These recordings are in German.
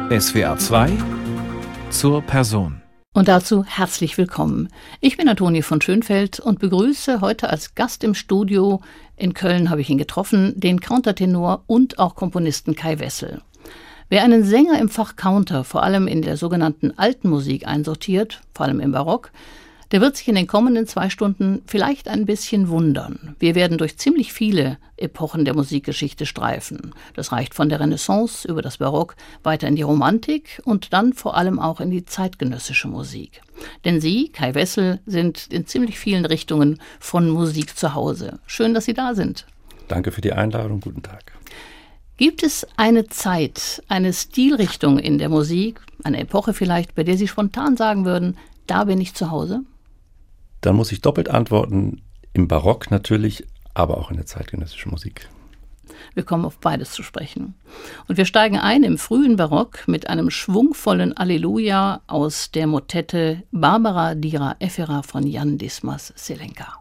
SWR 2 zur Person. Und dazu herzlich willkommen. Ich bin Antonie von Schönfeld und begrüße heute als Gast im Studio, in Köln habe ich ihn getroffen, den Countertenor und auch Komponisten Kai Wessel. Wer einen Sänger im Fach Counter, vor allem in der sogenannten alten Musik einsortiert, vor allem im Barock, der wird sich in den kommenden 2 Stunden vielleicht ein bisschen wundern. Wir werden durch ziemlich viele Epochen der Musikgeschichte streifen. Das reicht von der Renaissance über das Barock weiter in die Romantik und dann vor allem auch in die zeitgenössische Musik. Denn Sie, Kai Wessel, sind in ziemlich vielen Richtungen von Musik zu Hause. Schön, dass Sie da sind. Danke für die Einladung. Guten Tag. Gibt es eine Zeit, eine Stilrichtung in der Musik, eine Epoche vielleicht, bei der Sie spontan sagen würden, da bin ich zu Hause? Dann muss ich doppelt antworten, im Barock natürlich, aber auch in der zeitgenössischen Musik. Wir kommen auf beides zu sprechen. Und wir steigen ein im frühen Barock mit einem schwungvollen Alleluja aus der Motette Barbara Dira Effera von Jan Dismas Zelenka.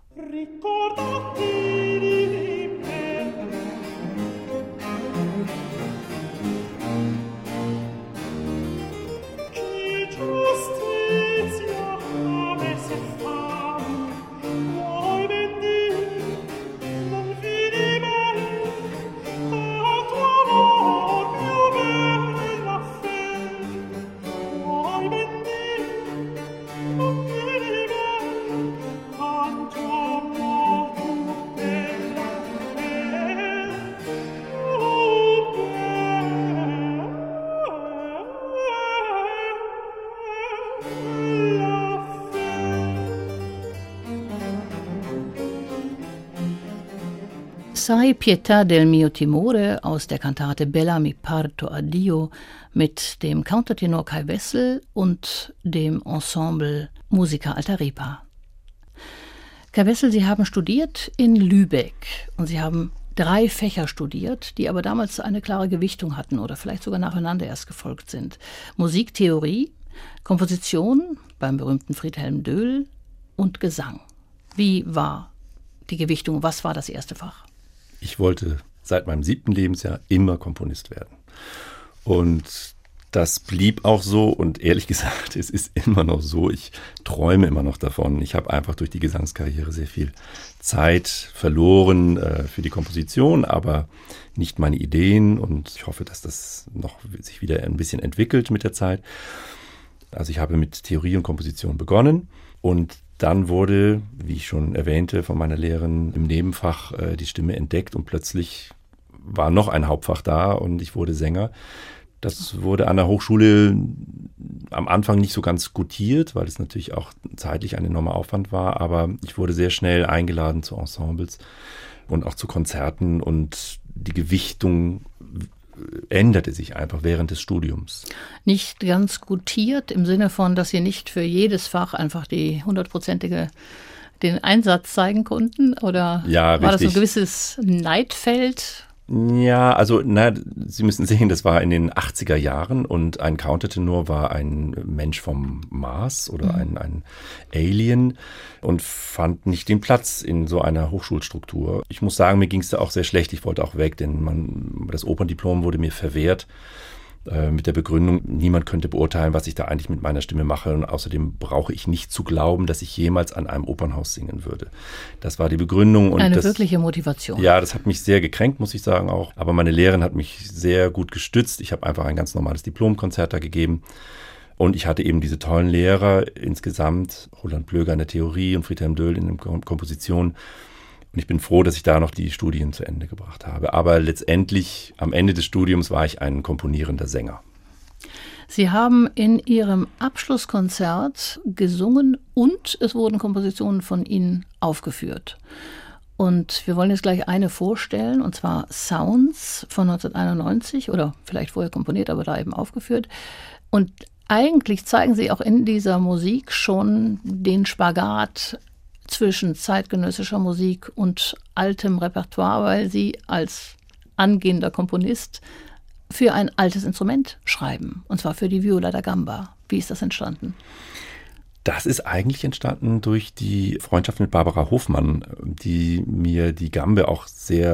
Sai pietà del mio timore aus der Kantate Bella mi parto a Dio mit dem Countertenor Kai Wessel und dem Ensemble Musica Alta Ripa. Kai Wessel, Sie haben studiert in Lübeck und Sie haben 3 Fächer studiert, die aber damals eine klare Gewichtung hatten oder vielleicht sogar nacheinander erst gefolgt sind. Musiktheorie, Komposition beim berühmten Friedhelm Döhl und Gesang. Wie war die Gewichtung? Was war das erste Fach? Ich wollte seit meinem 7. Lebensjahr immer Komponist werden. Und das blieb auch so und ehrlich gesagt, es ist immer noch so. Ich träume immer noch davon. Ich habe einfach durch die Gesangskarriere sehr viel Zeit verloren für die Komposition, aber nicht meine Ideen. Und ich hoffe, dass das noch sich wieder ein bisschen entwickelt mit der Zeit. Also ich habe mit Theorie und Komposition begonnen und dann wurde, wie ich schon erwähnte, von meiner Lehrerin im Nebenfach die Stimme entdeckt und plötzlich war noch ein Hauptfach da und ich wurde Sänger. Das wurde an der Hochschule am Anfang nicht so ganz gutiert, weil es natürlich auch zeitlich ein enormer Aufwand war, aber ich wurde sehr schnell eingeladen zu Ensembles und auch zu Konzerten und die Gewichtung änderte sich einfach während des Studiums. Nicht ganz gutiert im Sinne von, dass Sie nicht für jedes Fach einfach die 100%ige den Einsatz zeigen konnten? Oder ja, war das so ein gewisses Neidfeld? Ja, also Sie müssen sehen, das war in den 80er Jahren und ein Countertenor war ein Mensch vom Mars oder ein Alien und fand nicht den Platz in so einer Hochschulstruktur. Ich muss sagen, mir ging es da auch sehr schlecht. Ich wollte auch weg, denn das Operndiplom wurde mir verwehrt mit der Begründung, niemand könnte beurteilen, was ich da eigentlich mit meiner Stimme mache und außerdem brauche ich nicht zu glauben, dass ich jemals an einem Opernhaus singen würde. Das war die Begründung. Und eine wirkliche Motivation. Ja, das hat mich sehr gekränkt, muss ich sagen auch. Aber meine Lehrerin hat mich sehr gut gestützt. Ich habe einfach ein ganz normales Diplomkonzert da gegeben. Und ich hatte eben diese tollen Lehrer insgesamt, Roland Plöger in der Theorie und Friedhelm Döhl in der Komposition. Und ich bin froh, dass ich da noch die Studien zu Ende gebracht habe. Aber letztendlich, am Ende des Studiums, war ich ein komponierender Sänger. Sie haben in Ihrem Abschlusskonzert gesungen und es wurden Kompositionen von Ihnen aufgeführt. Und wir wollen jetzt gleich eine vorstellen, und zwar Sounds von 1991 oder vielleicht vorher komponiert, aber da eben aufgeführt. Und eigentlich zeigen Sie auch in dieser Musik schon den Spagat zwischen zeitgenössischer Musik und altem Repertoire, weil Sie als angehender Komponist für ein altes Instrument schreiben, und zwar für die Viola da Gamba. Wie ist das entstanden? Das ist eigentlich entstanden durch die Freundschaft mit Barbara Hofmann, die mir die Gambe auch sehr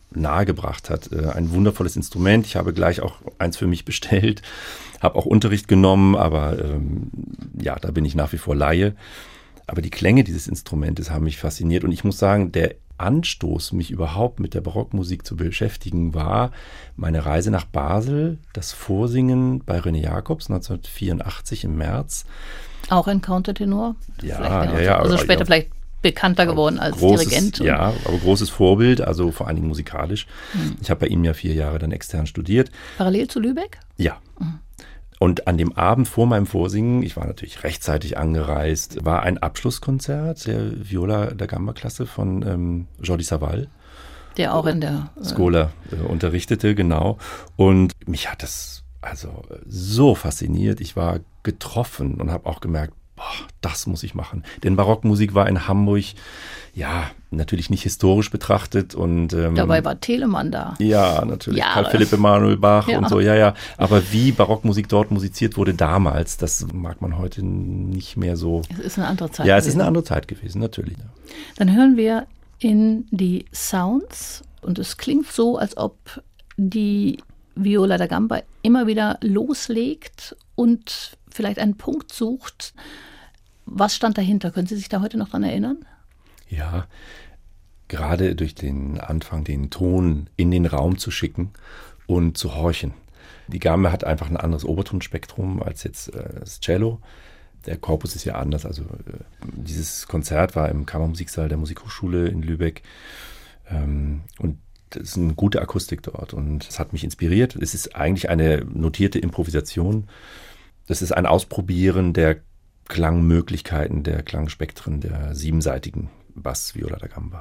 nahegebracht hat. Ein wundervolles Instrument. Ich habe gleich auch eins für mich bestellt, habe auch Unterricht genommen, aber ja, da bin ich nach wie vor Laie. Aber die Klänge dieses Instrumentes haben mich fasziniert und ich muss sagen, der Anstoß, mich überhaupt mit der Barockmusik zu beschäftigen, war meine Reise nach Basel, das Vorsingen bei René Jacobs 1984 im März. Auch ein Countertenor? Ja. Also später vielleicht bekannter geworden als Dirigent. Ja, aber großes Vorbild, also vor allen Dingen musikalisch. Ich habe bei ihm ja 4 Jahre dann extern studiert. Parallel zu Lübeck? Ja. Und an dem Abend vor meinem Vorsingen, ich war natürlich rechtzeitig angereist, war ein Abschlusskonzert der Viola da Gamba-Klasse von Jordi Savall. Der auch in der Schola unterrichtete, genau. Und mich hat das also so fasziniert. Ich war getroffen und habe auch gemerkt, boah, das muss ich machen. Denn Barockmusik war in Hamburg, ja, natürlich nicht historisch betrachtet. Und dabei war Telemann da. Ja, natürlich. Karl Philipp Emanuel Bach und so, ja. Aber wie Barockmusik dort musiziert wurde damals, das mag man heute nicht mehr so. Es ist eine andere Zeit gewesen. Ja, es ist eine andere Zeit gewesen, natürlich. Dann hören wir in die Sounds und es klingt so, als ob die Viola da Gamba immer wieder loslegt und vielleicht einen Punkt sucht. Was stand dahinter? Können Sie sich da heute noch dran erinnern? Ja, gerade durch den Anfang, den Ton in den Raum zu schicken und zu horchen. Die Gamba hat einfach ein anderes Obertonspektrum als jetzt das Cello. Der Korpus ist ja anders. Also dieses Konzert war im Kammermusiksaal der Musikhochschule in Lübeck. Und das ist eine gute Akustik dort und es hat mich inspiriert. Es ist eigentlich eine notierte Improvisation. Das ist ein Ausprobieren der Klangmöglichkeiten, der Klangspektren der 7-seitigen Bass-Viola da Gamba.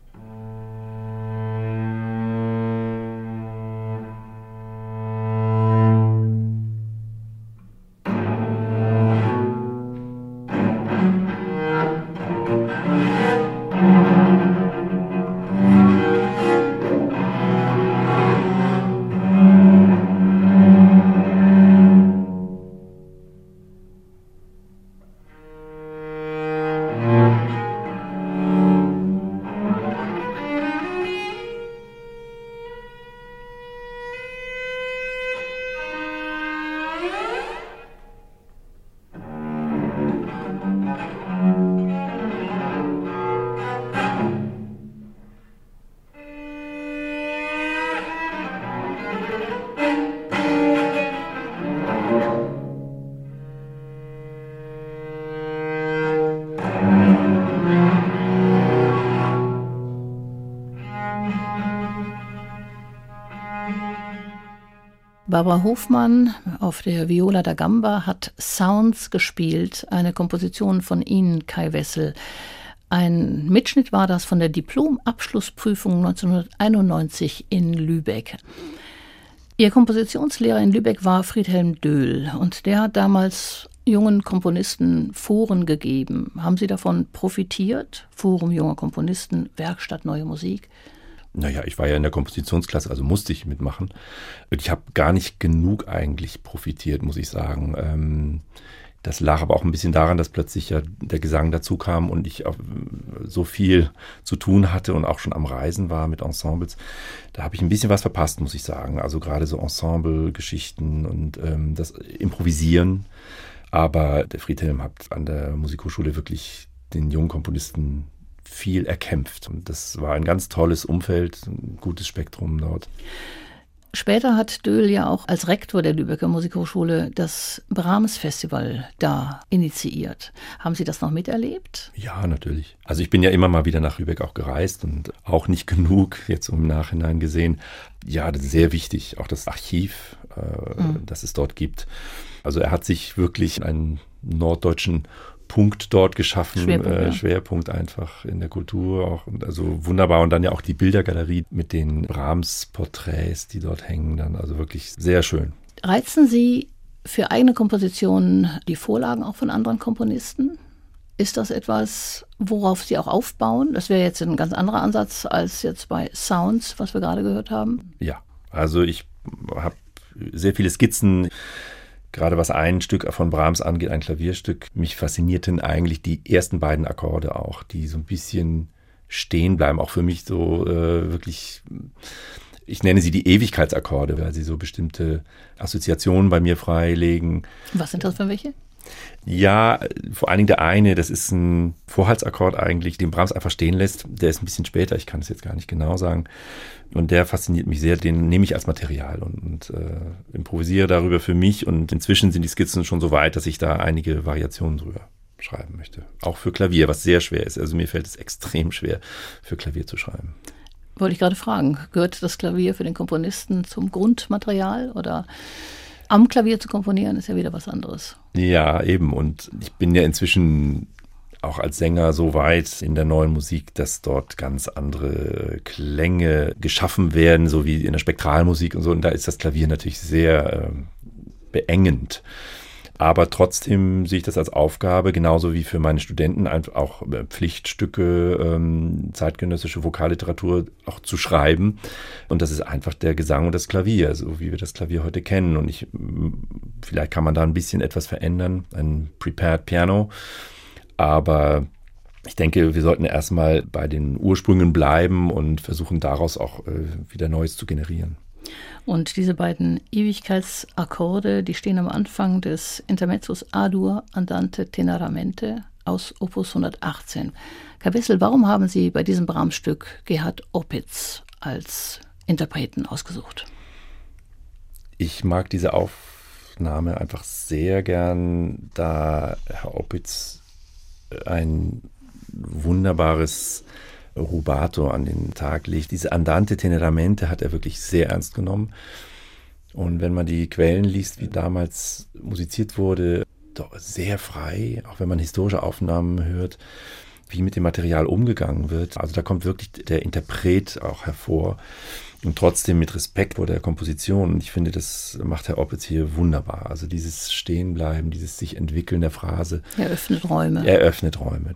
Barbara Hofmann auf der Viola da Gamba hat Sounds gespielt, eine Komposition von Ihnen, Kai Wessel. Ein Mitschnitt war das von der Diplom-Abschlussprüfung 1991 in Lübeck. Ihr Kompositionslehrer in Lübeck war Friedhelm Döhl und der hat damals jungen Komponisten Foren gegeben. Haben Sie davon profitiert? Forum junger Komponisten, Werkstatt Neue Musik? Naja, ich war ja in der Kompositionsklasse, also musste ich mitmachen. Ich habe gar nicht genug eigentlich profitiert, muss ich sagen. Das lag aber auch ein bisschen daran, dass plötzlich ja der Gesang dazu kam und ich auch so viel zu tun hatte und auch schon am Reisen war mit Ensembles. Da habe ich ein bisschen was verpasst, muss ich sagen. Also gerade so Ensemble-Geschichten und das Improvisieren. Aber der Friedhelm hat an der Musikhochschule wirklich den jungen Komponisten viel erkämpft. Und das war ein ganz tolles Umfeld, ein gutes Spektrum dort. Später hat Döhl ja auch als Rektor der Lübecker Musikhochschule das Brahms-Festival da initiiert. Haben Sie das noch miterlebt? Ja, natürlich. Also ich bin ja immer mal wieder nach Lübeck auch gereist und auch nicht genug, jetzt im Nachhinein gesehen. Ja, das ist sehr wichtig, auch das Archiv, das es dort gibt. Also er hat sich wirklich einen norddeutschen Punkt dort geschaffen, Schwerpunkt einfach in der Kultur auch, also wunderbar und dann ja auch die Bildergalerie mit den Brahms-Porträts, die dort hängen, dann also wirklich sehr schön. Reizen Sie für eigene Kompositionen die Vorlagen auch von anderen Komponisten? Ist das etwas, worauf Sie auch aufbauen? Das wäre jetzt ein ganz anderer Ansatz als jetzt bei Sounds, was wir gerade gehört haben. Ja, also ich habe sehr viele Skizzen. Gerade was ein Stück von Brahms angeht, ein Klavierstück, mich faszinierten eigentlich die ersten beiden Akkorde auch, die so ein bisschen stehen bleiben. Auch für mich so wirklich, ich nenne sie die Ewigkeitsakkorde, weil sie so bestimmte Assoziationen bei mir freilegen. Was sind das für welche? Ja, vor allen Dingen der eine, das ist ein Vorhaltsakkord eigentlich, den Brahms einfach stehen lässt. Der ist ein bisschen später, ich kann es jetzt gar nicht genau sagen. Und der fasziniert mich sehr, den nehme ich als Material und improvisiere darüber für mich. Und inzwischen sind die Skizzen schon so weit, dass ich da einige Variationen drüber schreiben möchte. Auch für Klavier, was sehr schwer ist. Also mir fällt es extrem schwer, für Klavier zu schreiben. Wollte ich gerade fragen, gehört das Klavier für den Komponisten zum Grundmaterial oder am Klavier zu komponieren ist ja wieder was anderes? Ja, eben. Und ich bin ja inzwischen auch als Sänger so weit in der neuen Musik, dass dort ganz andere Klänge geschaffen werden, so wie in der Spektralmusik und so. Und da ist das Klavier natürlich sehr beengend. Aber trotzdem sehe ich das als Aufgabe, genauso wie für meine Studenten einfach auch Pflichtstücke, zeitgenössische Vokalliteratur auch zu schreiben. Und das ist einfach der Gesang und das Klavier, so wie wir das Klavier heute kennen. Und vielleicht kann man da ein bisschen etwas verändern, ein Prepared Piano. Aber ich denke, wir sollten erstmal bei den Ursprüngen bleiben und versuchen daraus auch wieder Neues zu generieren. Und diese beiden Ewigkeitsakkorde, die stehen am Anfang des Intermezzos A-Dur Andante Teneramente aus Opus 118. Kai Wessel, warum haben Sie bei diesem Brahms-Stück Gerhard Opitz als Interpreten ausgesucht? Ich mag diese Aufnahme einfach sehr gern, da Herr Opitz ein wunderbares Rubato an den Tag legt. Diese Andante Teneramente hat er wirklich sehr ernst genommen. Und wenn man die Quellen liest, wie damals musiziert wurde, doch sehr frei, auch wenn man historische Aufnahmen hört, wie mit dem Material umgegangen wird. Also da kommt wirklich der Interpret auch hervor und trotzdem mit Respekt vor der Komposition. Und ich finde, das macht Herr Opitz hier wunderbar. Also dieses Stehenbleiben, dieses sich entwickeln der Phrase. Er öffnet Räume. Er öffnet Räume.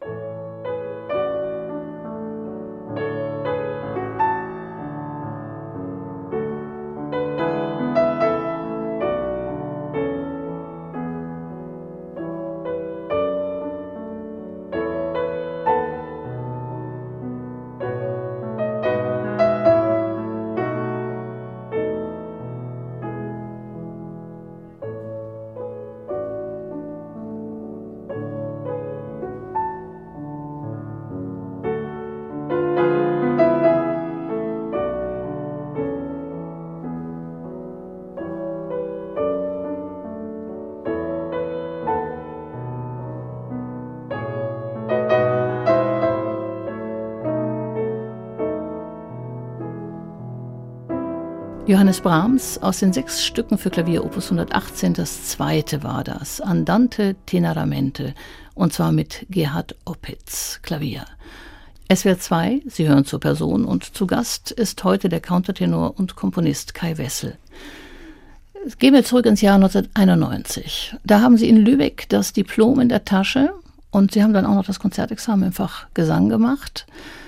Johannes Brahms, aus den 6 Stücken für Klavier Opus 118, das zweite war das, Andante Teneramente, und zwar mit Gerhard Opitz, Klavier. SWR 2, Sie hören zur Person, und zu Gast ist heute der Countertenor und Komponist Kai Wessel. Gehen wir zurück ins Jahr 1991. Da haben Sie in Lübeck das Diplom in der Tasche und Sie haben dann auch noch das Konzertexamen im Fach Gesang gemacht.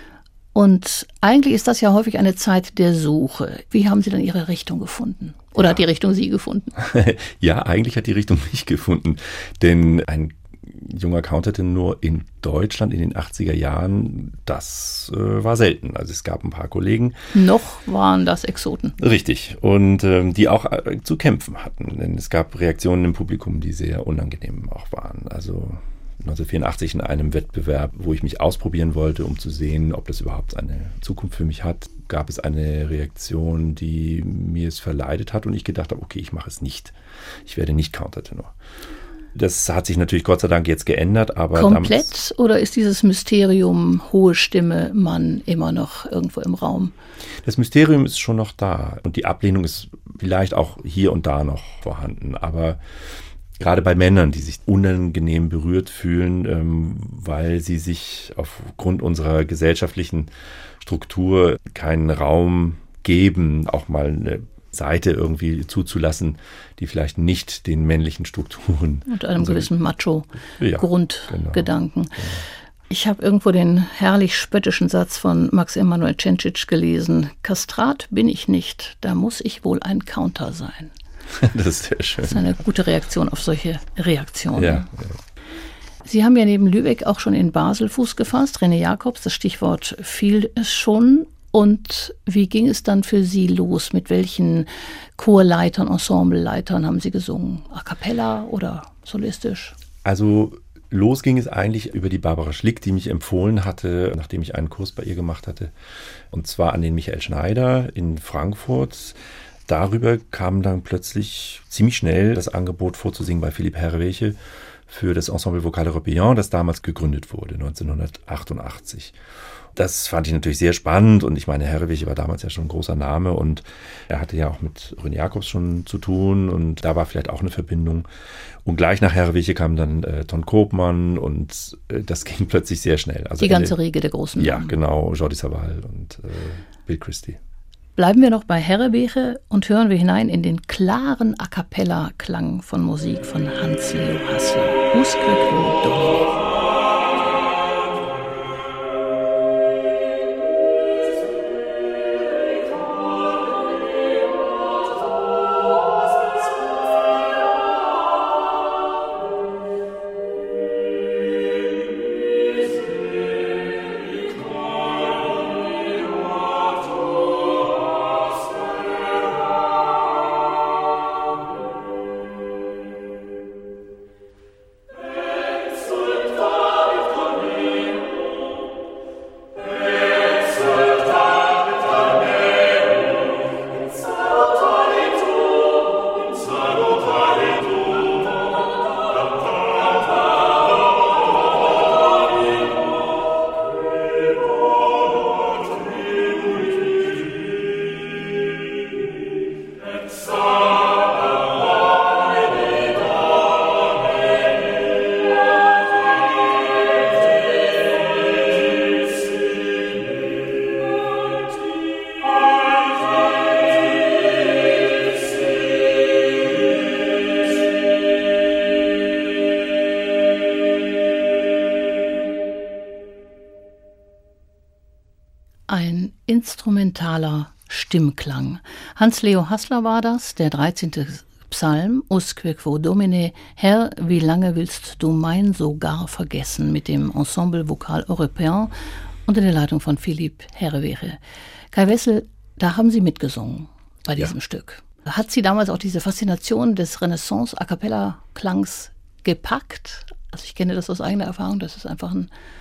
Und eigentlich ist das ja häufig eine Zeit der Suche. Wie haben Sie dann Ihre Richtung gefunden? Oder hat die Richtung Sie gefunden? Ja, eigentlich hat die Richtung mich gefunden. Denn ein junger Countertenor in Deutschland in den 80er Jahren, das war selten. Also es gab ein paar Kollegen. Noch waren das Exoten. Richtig. Und die auch zu kämpfen hatten. Denn es gab Reaktionen im Publikum, die sehr unangenehm auch waren. Also 1984 in einem Wettbewerb, wo ich mich ausprobieren wollte, um zu sehen, ob das überhaupt eine Zukunft für mich hat, gab es eine Reaktion, die mir es verleidet hat und ich gedacht habe, okay, ich mache es nicht. Ich werde nicht Countertenor. Das hat sich natürlich Gott sei Dank jetzt geändert, aber komplett oder ist dieses Mysterium hohe Stimme Mann immer noch irgendwo im Raum? Das Mysterium ist schon noch da und die Ablehnung ist vielleicht auch hier und da noch vorhanden, aber gerade bei Männern, die sich unangenehm berührt fühlen, weil sie sich aufgrund unserer gesellschaftlichen Struktur keinen Raum geben, auch mal eine Seite irgendwie zuzulassen, die vielleicht nicht den männlichen Strukturen und einem gewissen Macho-Grundgedanken. Genau. Ich habe irgendwo den herrlich spöttischen Satz von Max Emanuel Cencic gelesen: Kastrat bin ich nicht, da muss ich wohl ein Counter sein. Das ist sehr schön. Das ist eine gute Reaktion auf solche Reaktionen. Ja. Sie haben ja neben Lübeck auch schon in Basel Fuß gefasst. René Jacobs, das Stichwort fiel schon. Und wie ging es dann für Sie los? Mit welchen Chorleitern, Ensembleleitern haben Sie gesungen? A cappella oder solistisch? Also los ging es eigentlich über die Barbara Schlick, die mich empfohlen hatte, nachdem ich einen Kurs bei ihr gemacht hatte. Und zwar an den Michael Schneider in Frankfurt. Darüber kam dann plötzlich ziemlich schnell das Angebot vorzusingen bei Philippe Herreweghe für das Ensemble Vocal Européen, das damals gegründet wurde, 1988. Das fand ich natürlich sehr spannend und ich meine, Herreweghe war damals ja schon ein großer Name und er hatte ja auch mit René Jacobs schon zu tun und da war vielleicht auch eine Verbindung. Und gleich nach Herreweghe kam dann Ton Koopman und das ging plötzlich sehr schnell. Also die ganze Riege der großen Ja, Namen. genau, Jordi Savall und Bill Christie. Bleiben wir noch bei Herreweghe und hören wir hinein in den klaren A-cappella-Klang von Musik von Hans-Leo Hassler. Usque quo Domine. Ein instrumentaler Stimmklang. Hans-Leo Hassler war das, der 13. Psalm, Usque quo Domine, Herr, wie lange willst du mein Sogar vergessen, mit dem Ensemble Vocal Européen unter der Leitung von Philippe Herreweghe. Kai Wessel, da haben Sie mitgesungen bei diesem Stück. Hat Sie damals auch diese Faszination des Renaissance-A-cappella-Klangs gepackt? Also ich kenne das aus eigener Erfahrung, das ist einfach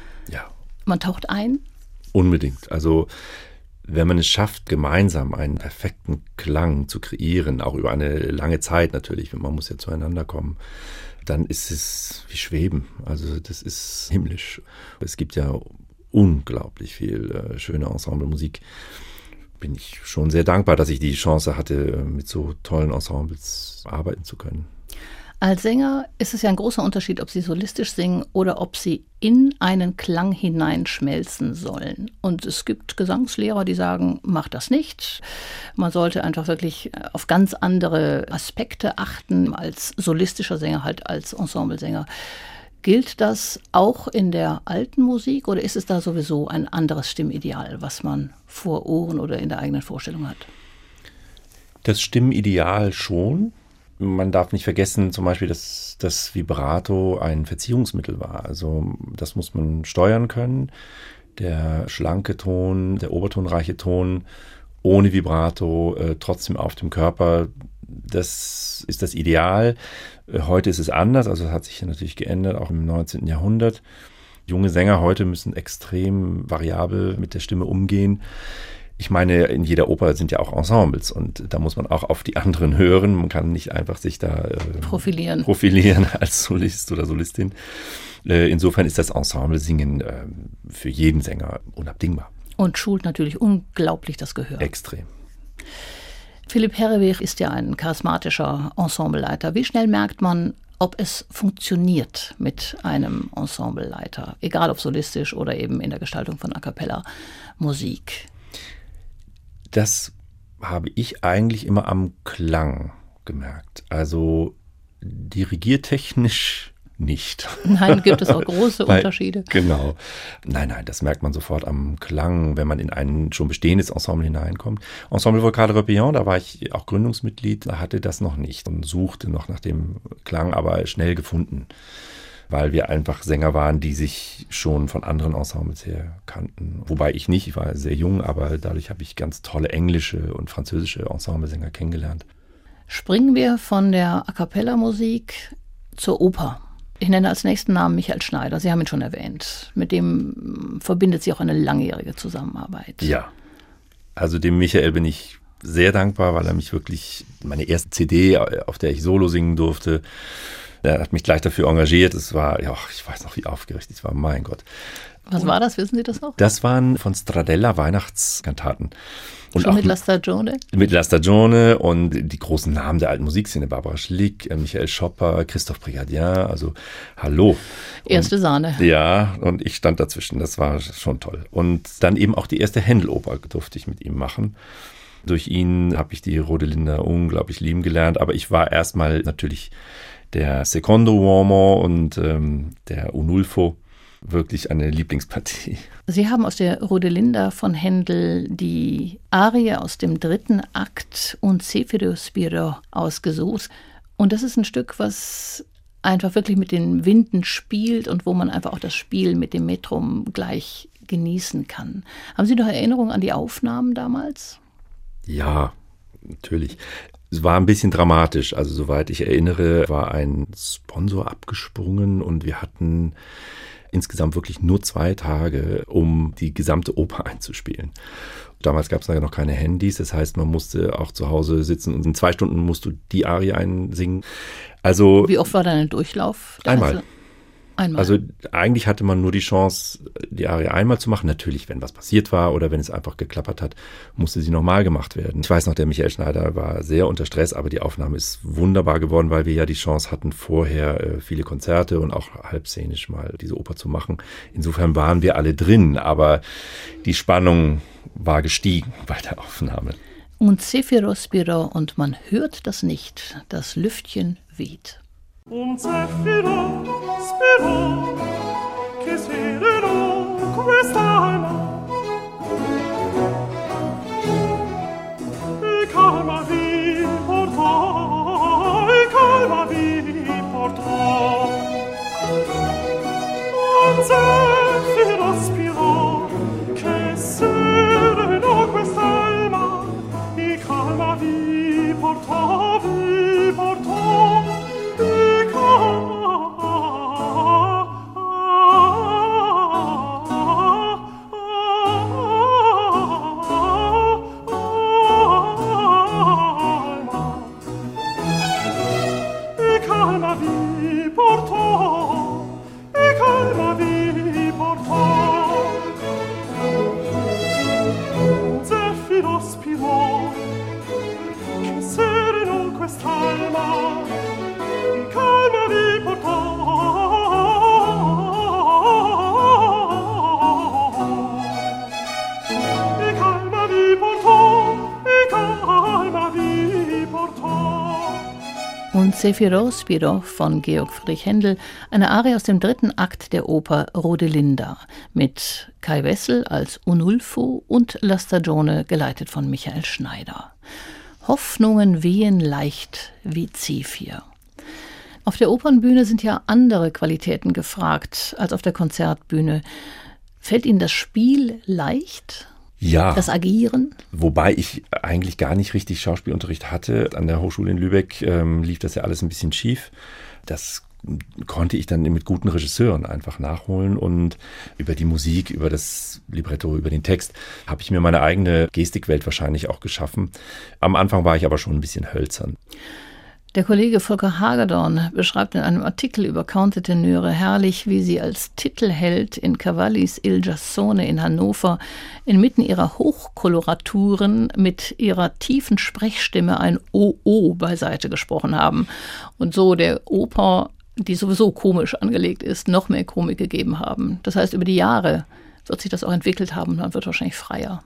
man taucht ein. Unbedingt. Also wenn man es schafft, gemeinsam einen perfekten Klang zu kreieren, auch über eine lange Zeit natürlich, man muss ja zueinander kommen, dann ist es wie Schweben. Also das ist himmlisch. Es gibt ja unglaublich viel schöne Ensemblemusik. Bin ich schon sehr dankbar, dass ich die Chance hatte, mit so tollen Ensembles arbeiten zu können. Als Sänger ist es ja ein großer Unterschied, ob Sie solistisch singen oder ob Sie in einen Klang hineinschmelzen sollen. Und es gibt Gesangslehrer, die sagen, mach das nicht. Man sollte einfach wirklich auf ganz andere Aspekte achten, als solistischer Sänger, halt als Ensemblesänger. Gilt das auch in der alten Musik oder ist es da sowieso ein anderes Stimmideal, was man vor Ohren oder in der eigenen Vorstellung hat? Das Stimmideal schon. Man darf nicht vergessen, zum Beispiel, dass das Vibrato ein Verziehungsmittel war. Also das muss man steuern können. Der schlanke Ton, der obertonreiche Ton ohne Vibrato, trotzdem auf dem Körper, das ist das Ideal. Heute ist es anders, also das hat sich natürlich geändert, auch im 19. Jahrhundert. Junge Sänger heute müssen extrem variabel mit der Stimme umgehen. Ich meine, in jeder Oper sind ja auch Ensembles und da muss man auch auf die anderen hören. Man kann nicht einfach sich da profilieren als Solist oder Solistin. Insofern ist das Ensemble-Singen für jeden Sänger unabdingbar. Und schult natürlich unglaublich das Gehör. Extrem. Philippe Herreweghe ist ja ein charismatischer Ensembleleiter. Wie schnell merkt man, ob es funktioniert mit einem Ensembleleiter? Egal ob solistisch oder eben in der Gestaltung von A-cappella-Musik. Das habe ich eigentlich immer am Klang gemerkt. Also dirigiertechnisch nicht. Nein, gibt es auch große Unterschiede. Genau. Nein, das merkt man sofort am Klang, wenn man in ein schon bestehendes Ensemble hineinkommt. Ensemble Vocal Européen, da war ich auch Gründungsmitglied, da hatte das noch nicht und suchte noch nach dem Klang, aber schnell gefunden. weil wir einfach Sänger waren, die sich schon von anderen Ensembles her kannten. Wobei ich nicht, ich war sehr jung, aber dadurch habe ich ganz tolle englische und französische Ensemblesänger kennengelernt. Springen wir von der A-cappella-Musik zur Oper. Ich nenne als nächsten Namen Michael Schneider. Sie haben ihn schon erwähnt. Mit dem verbindet sich auch eine langjährige Zusammenarbeit. Ja, also dem Michael bin ich sehr dankbar, weil er mich wirklich, meine erste CD, auf der ich Solo singen durfte, er hat mich gleich dafür engagiert. Es war, ja, ich weiß noch, wie aufgeregt ich war, mein Gott. Was war das, wissen Sie das noch? Das waren von Stradella Weihnachtskantaten. Und schon auch mit La Stagione? Mit La Stagione und die großen Namen der alten Musikszene, Barbara Schlick, Michael Schopper, Christophe Brigadier, also hallo. Erste Sahne. Ja, und ich stand dazwischen, das war schon toll. Und dann eben auch die erste Händel-Oper durfte ich mit ihm machen. Durch ihn habe ich die Rodelinda unglaublich lieben gelernt, aber ich war erstmal natürlich der Secondo Uomo und der Unulfo. Wirklich eine Lieblingspartie. Sie haben aus der Rodelinda von Händel die Arie aus dem 3. Akt Un Zefiro Spiro ausgesucht. Und das ist ein Stück, was einfach wirklich mit den Winden spielt und wo man einfach auch das Spiel mit dem Metrum gleich genießen kann. Haben Sie noch Erinnerungen an die Aufnahmen damals? Ja, natürlich. Es war ein bisschen dramatisch. Also soweit ich erinnere, war ein Sponsor abgesprungen und wir hatten insgesamt wirklich nur 2 Tage, um die gesamte Oper einzuspielen. Damals gab es noch keine Handys, das heißt, man musste auch zu Hause sitzen und in 2 Stunden musst du die Arie einsingen. Also wie oft war dann ein Durchlauf? Einmal. Einmal. Also eigentlich hatte man nur die Chance, die Arie einmal zu machen. Natürlich, wenn was passiert war oder wenn es einfach geklappert hat, musste sie nochmal gemacht werden. Ich weiß noch, der Michael Schneider war sehr unter Stress, aber die Aufnahme ist wunderbar geworden, weil wir ja die Chance hatten, vorher viele Konzerte und auch halbszenisch mal diese Oper zu machen. Insofern waren wir alle drin, aber die Spannung war gestiegen bei der Aufnahme. Un Zefiro Spiro und man hört das nicht, das Lüftchen weht. Un zeffiro spiro che sereno quest'alma e calma vi portò, e calma vi portò. Un zeffiro spiro che sereno quest'alma e calma vi portò, vi portò. Un Zefiro Spiro von Georg Friedrich Händel, eine Arie aus dem 3. Akt der Oper Rodelinda mit Kai Wessel als Unulfo und La Stagione geleitet von Michael Schneider. Hoffnungen wehen leicht wie Zephyr. Auf der Opernbühne sind ja andere Qualitäten gefragt als auf der Konzertbühne. Fällt Ihnen das Spiel leicht? Ja. Das Agieren? Wobei ich eigentlich gar nicht richtig Schauspielunterricht hatte. An der Hochschule in Lübeck lief das ja alles ein bisschen schief. Das konnte ich dann mit guten Regisseuren einfach nachholen und über die Musik, über das Libretto, über den Text habe ich mir meine eigene Gestikwelt wahrscheinlich auch geschaffen. Am Anfang war ich aber schon ein bisschen hölzern. Der Kollege Volker Hagedorn beschreibt in einem Artikel über Countertenöre herrlich, wie sie als Titelheld in Cavallis Il Giassone in Hannover inmitten ihrer Hochkoloraturen mit ihrer tiefen Sprechstimme ein O-O beiseite gesprochen haben und so der Oper, die sowieso komisch angelegt ist, noch mehr Komik gegeben haben. Das heißt, über die Jahre wird sich das auch entwickelt haben und man wird wahrscheinlich freier.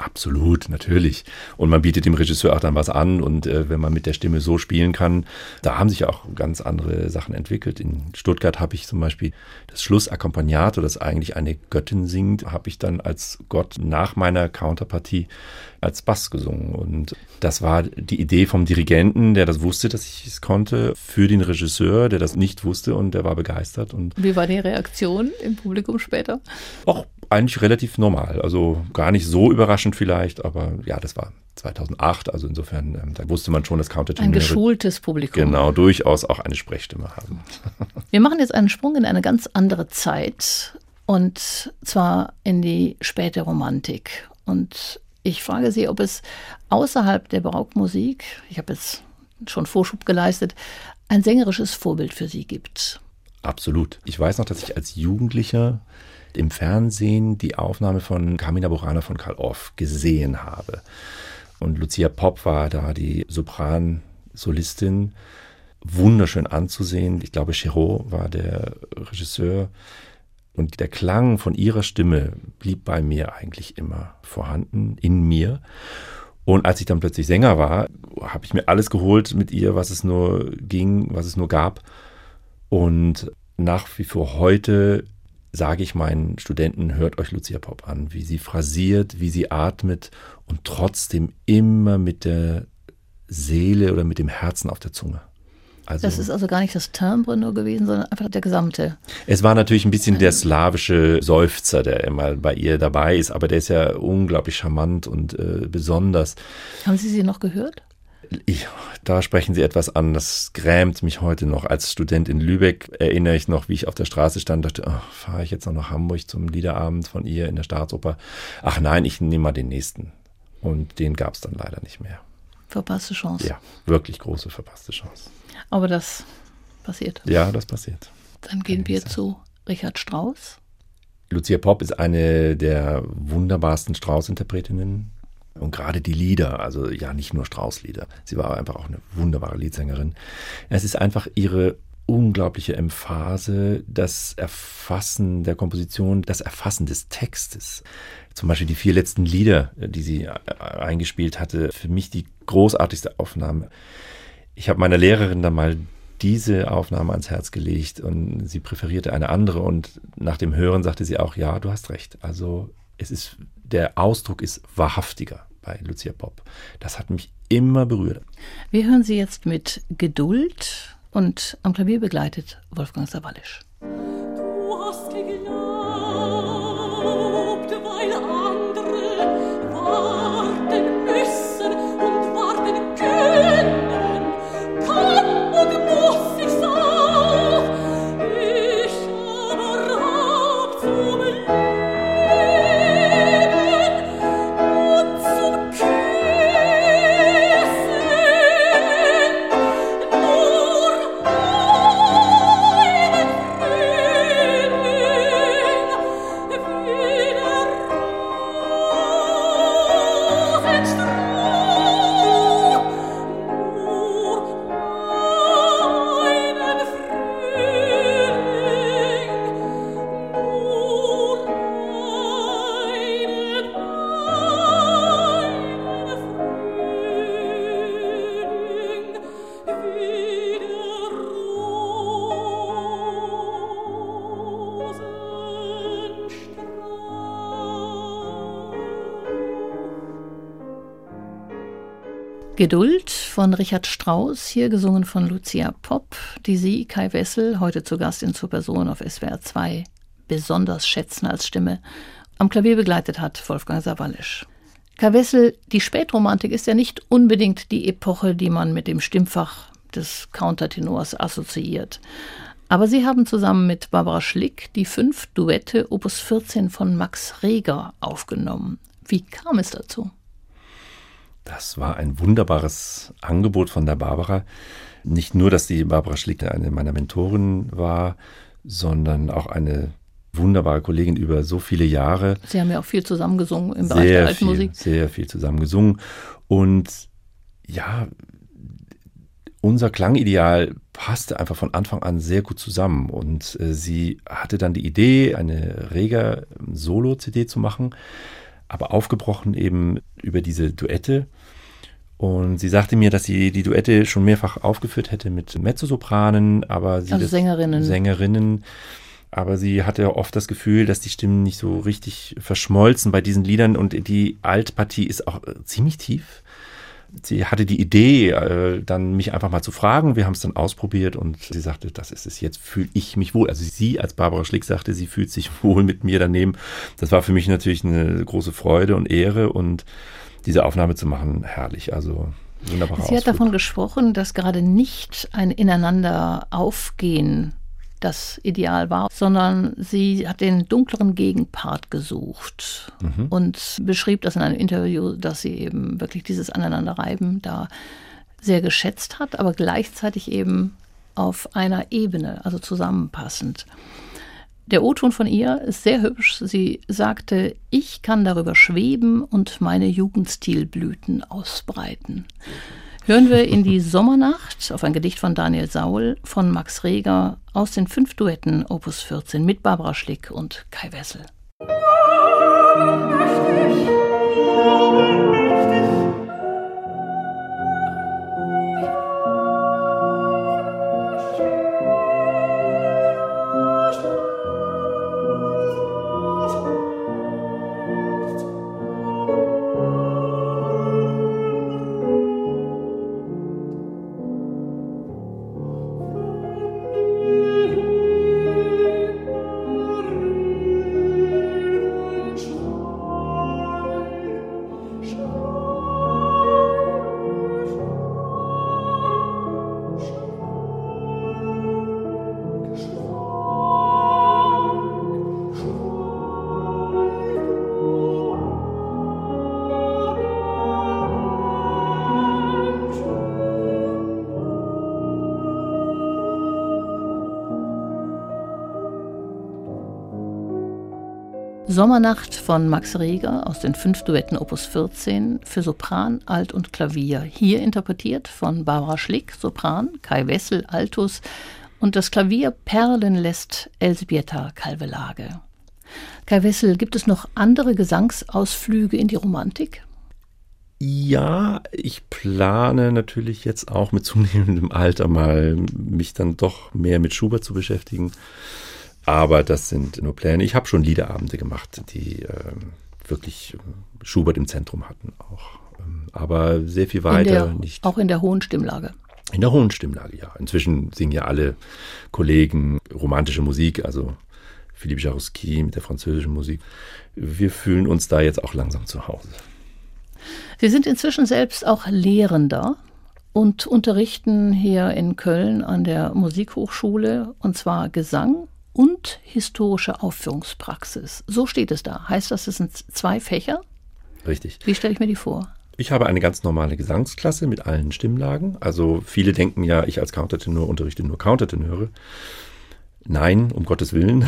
Absolut, natürlich. Und man bietet dem Regisseur auch dann was an. Und wenn man mit der Stimme so spielen kann, da haben sich auch ganz andere Sachen entwickelt. In Stuttgart habe ich zum Beispiel das Schlussakkompagnato, das eigentlich eine Göttin singt, habe ich dann als Gott nach meiner Counterpartie als Bass gesungen. Und das war die Idee vom Dirigenten, der das wusste, dass ich es konnte, für den Regisseur, der das nicht wusste und der war begeistert. Und wie war die Reaktion im Publikum später? Auch eigentlich relativ normal, also gar nicht so überraschend vielleicht, aber ja, das war 2008, also insofern, da wusste man schon, dass Countertenöre ein geschultes Publikum. Genau, durchaus auch eine Sprechstimme haben. Wir machen jetzt einen Sprung in eine ganz andere Zeit und zwar in die späte Romantik. Und ich frage Sie, ob es außerhalb der Barockmusik, ich habe jetzt schon Vorschub geleistet, ein sängerisches Vorbild für Sie gibt. Absolut. Ich weiß noch, dass ich als Jugendlicher im Fernsehen die Aufnahme von Carmina Burana von Carl Orff gesehen habe. Und Lucia Popp war da die Sopran-Solistin, wunderschön anzusehen. Ich glaube, Chéreau war der Regisseur. Und der Klang von ihrer Stimme blieb bei mir eigentlich immer vorhanden, in mir. Und als ich dann plötzlich Sänger war, habe ich mir alles geholt mit ihr, was es nur ging, was es nur gab. Und nach wie vor heute sage ich meinen Studenten, hört euch Lucia Popp an, wie sie phrasiert, wie sie atmet und trotzdem immer mit der Seele oder mit dem Herzen auf der Zunge. Also, das ist also gar nicht das Timbre nur gewesen, sondern einfach der gesamte. Es war natürlich ein bisschen der slawische Seufzer, der immer bei ihr dabei ist, aber der ist ja unglaublich charmant und besonders. Haben Sie sie noch gehört? Da sprechen Sie etwas an, das grämt mich heute noch. Als Student in Lübeck erinnere ich noch, wie ich auf der Straße stand und dachte, fahre ich jetzt noch nach Hamburg zum Liederabend von ihr in der Staatsoper? Ach nein, ich nehme mal den nächsten. Und den gab es dann leider nicht mehr. Verpasste Chance. Ja, wirklich große verpasste Chance. Aber das passiert. Ja, das passiert. Dann gehen wir zu Richard Strauss. Lucia Popp ist eine der wunderbarsten Strauss-Interpretinnen. Und gerade die Lieder, also ja nicht nur Strauss-Lieder, sie war einfach auch eine wunderbare Liedsängerin. Es ist einfach ihre unglaubliche Emphase, das Erfassen der Komposition, das Erfassen des Textes. Zum Beispiel die 4 letzten Lieder, die sie eingespielt hatte, für mich die großartigste Aufnahme. Ich habe meiner Lehrerin dann mal diese Aufnahme ans Herz gelegt und sie präferierte eine andere und nach dem Hören sagte sie auch, ja, du hast recht. Also der Ausdruck ist wahrhaftiger bei Lucia Popp. Das hat mich immer berührt. Wir hören sie jetzt mit Geduld und am Klavier begleitet Wolfgang Sawallisch. Du hast geglaubt, weil andere warten müssen und warten können. Kann und muss ich's auch. Ich aber hab zum Geduld von Richard Strauss, hier gesungen von Lucia Popp, die Sie, Kai Wessel, heute zu Gast in Zur Person auf SWR 2, besonders schätzen als Stimme. Am Klavier begleitet hat Wolfgang Sawallisch. Kai Wessel, die Spätromantik ist ja nicht unbedingt die Epoche, die man mit dem Stimmfach des Countertenors assoziiert. Aber Sie haben zusammen mit Barbara Schlick die 5 Duette Opus 14 von Max Reger aufgenommen. Wie kam es dazu? Das war ein wunderbares Angebot von der Barbara. Nicht nur, dass die Barbara Schlick eine meiner Mentorinnen war, sondern auch eine wunderbare Kollegin über so viele Jahre. Sie haben ja auch viel zusammengesungen im Bereich der alten Musik. Sehr viel zusammengesungen. Und ja, unser Klangideal passte einfach von Anfang an sehr gut zusammen. Und sie hatte dann die Idee, eine Reger-Solo-CD zu machen. aber aufgebrochen eben über diese Duette. Und sie sagte mir, dass sie die Duette schon mehrfach aufgeführt hätte mit Mezzosopranen, aber sie Also Sängerinnen. Aber sie hatte oft das Gefühl, dass die Stimmen nicht so richtig verschmolzen bei diesen Liedern und die Altpartie ist auch ziemlich tief. Sie hatte die Idee, dann mich einfach mal zu fragen. Wir haben es dann ausprobiert und sie sagte, das ist es, jetzt fühle ich mich wohl. Also sie als Barbara Schlick sagte, sie fühlt sich wohl mit mir daneben. Das war für mich natürlich eine große Freude und Ehre und diese Aufnahme zu machen, herrlich. Also wunderbarer Sie hat Ausflug. davon gesprochen, dass gerade nicht ein Ineinander aufgehen das Ideal war, sondern sie hat den dunkleren Gegenpart gesucht und beschrieb das in einem Interview, dass sie eben wirklich dieses Aneinanderreiben da sehr geschätzt hat, aber gleichzeitig eben auf einer Ebene, also zusammenpassend. Der O-Ton von ihr ist sehr hübsch. Sie sagte, ich kann darüber schweben und meine Jugendstilblüten ausbreiten. Hören wir in die Sommernacht auf ein Gedicht von Daniel Saul von Max Reger aus den 5 Duetten Opus 14 mit Barbara Schlick und Kai Wessel. Sommernacht von Max Reger aus den 5 Duetten Opus 14 für Sopran, Alt und Klavier. Hier interpretiert von Barbara Schlick, Sopran, Kai Wessel, Altus und das Klavier perlen lässt Elżbieta Calvelage. Kai Wessel, gibt es noch andere Gesangsausflüge in die Romantik? Ja, ich plane natürlich jetzt auch mit zunehmendem Alter mal mich dann doch mehr mit Schubert zu beschäftigen. Aber das sind nur Pläne. Ich habe schon Liederabende gemacht, die wirklich Schubert im Zentrum hatten auch. Aber sehr viel weiter nicht. Auch in der hohen Stimmlage? In der hohen Stimmlage, ja. Inzwischen singen ja alle Kollegen romantische Musik, also Philippe Jaroussky mit der französischen Musik. Wir fühlen uns da jetzt auch langsam zu Hause. Sie sind inzwischen selbst auch Lehrender und unterrichten hier in Köln an der Musikhochschule, und zwar Gesang und historische Aufführungspraxis. So steht es da. Heißt das, es sind 2 Fächer? Richtig. Wie stelle ich mir die vor? Ich habe eine ganz normale Gesangsklasse mit allen Stimmlagen. Also viele denken ja, ich als Countertenor unterrichte nur Countertenöre. Nein, um Gottes Willen.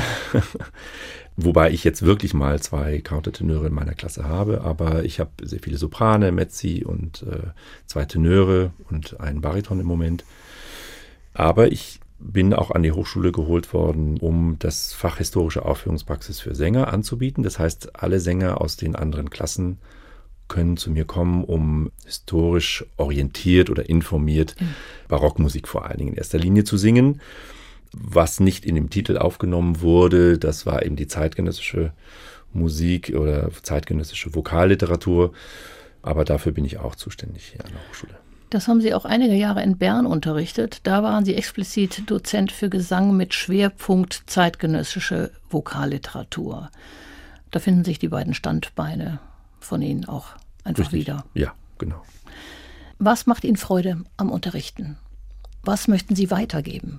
Wobei ich jetzt wirklich mal 2 Countertenöre in meiner Klasse habe. Aber ich habe sehr viele Soprane, Mezzi und 2 Tenöre und einen Bariton im Moment. Aber ich bin auch an die Hochschule geholt worden, um das Fach historische Aufführungspraxis für Sänger anzubieten. Das heißt, alle Sänger aus den anderen Klassen können zu mir kommen, um historisch orientiert oder informiert Barockmusik vor allen Dingen in erster Linie zu singen. Was nicht in dem Titel aufgenommen wurde, das war eben die zeitgenössische Musik oder zeitgenössische Vokalliteratur. Aber dafür bin ich auch zuständig hier an der Hochschule. Das haben Sie auch einige Jahre in Bern unterrichtet. Da waren Sie explizit Dozent für Gesang mit Schwerpunkt zeitgenössische Vokalliteratur. Da finden sich die beiden Standbeine von Ihnen auch einfach Richtig. wieder. Ja, genau. Was macht Ihnen Freude am Unterrichten? Was möchten Sie weitergeben?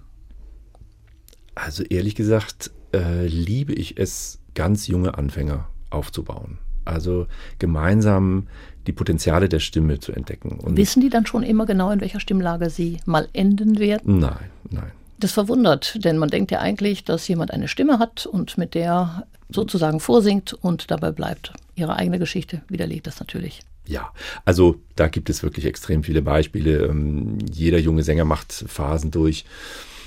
Also ehrlich gesagt, liebe ich es, ganz junge Anfänger aufzubauen. Also gemeinsam die Potenziale der Stimme zu entdecken. Und wissen die dann schon immer genau, in welcher Stimmlage sie mal enden werden? Nein. Das verwundert, denn man denkt ja eigentlich, dass jemand eine Stimme hat und mit der sozusagen vorsingt und dabei bleibt. Ihre eigene Geschichte widerlegt das natürlich. Ja, also da gibt es wirklich extrem viele Beispiele. Jeder junge Sänger macht Phasen durch.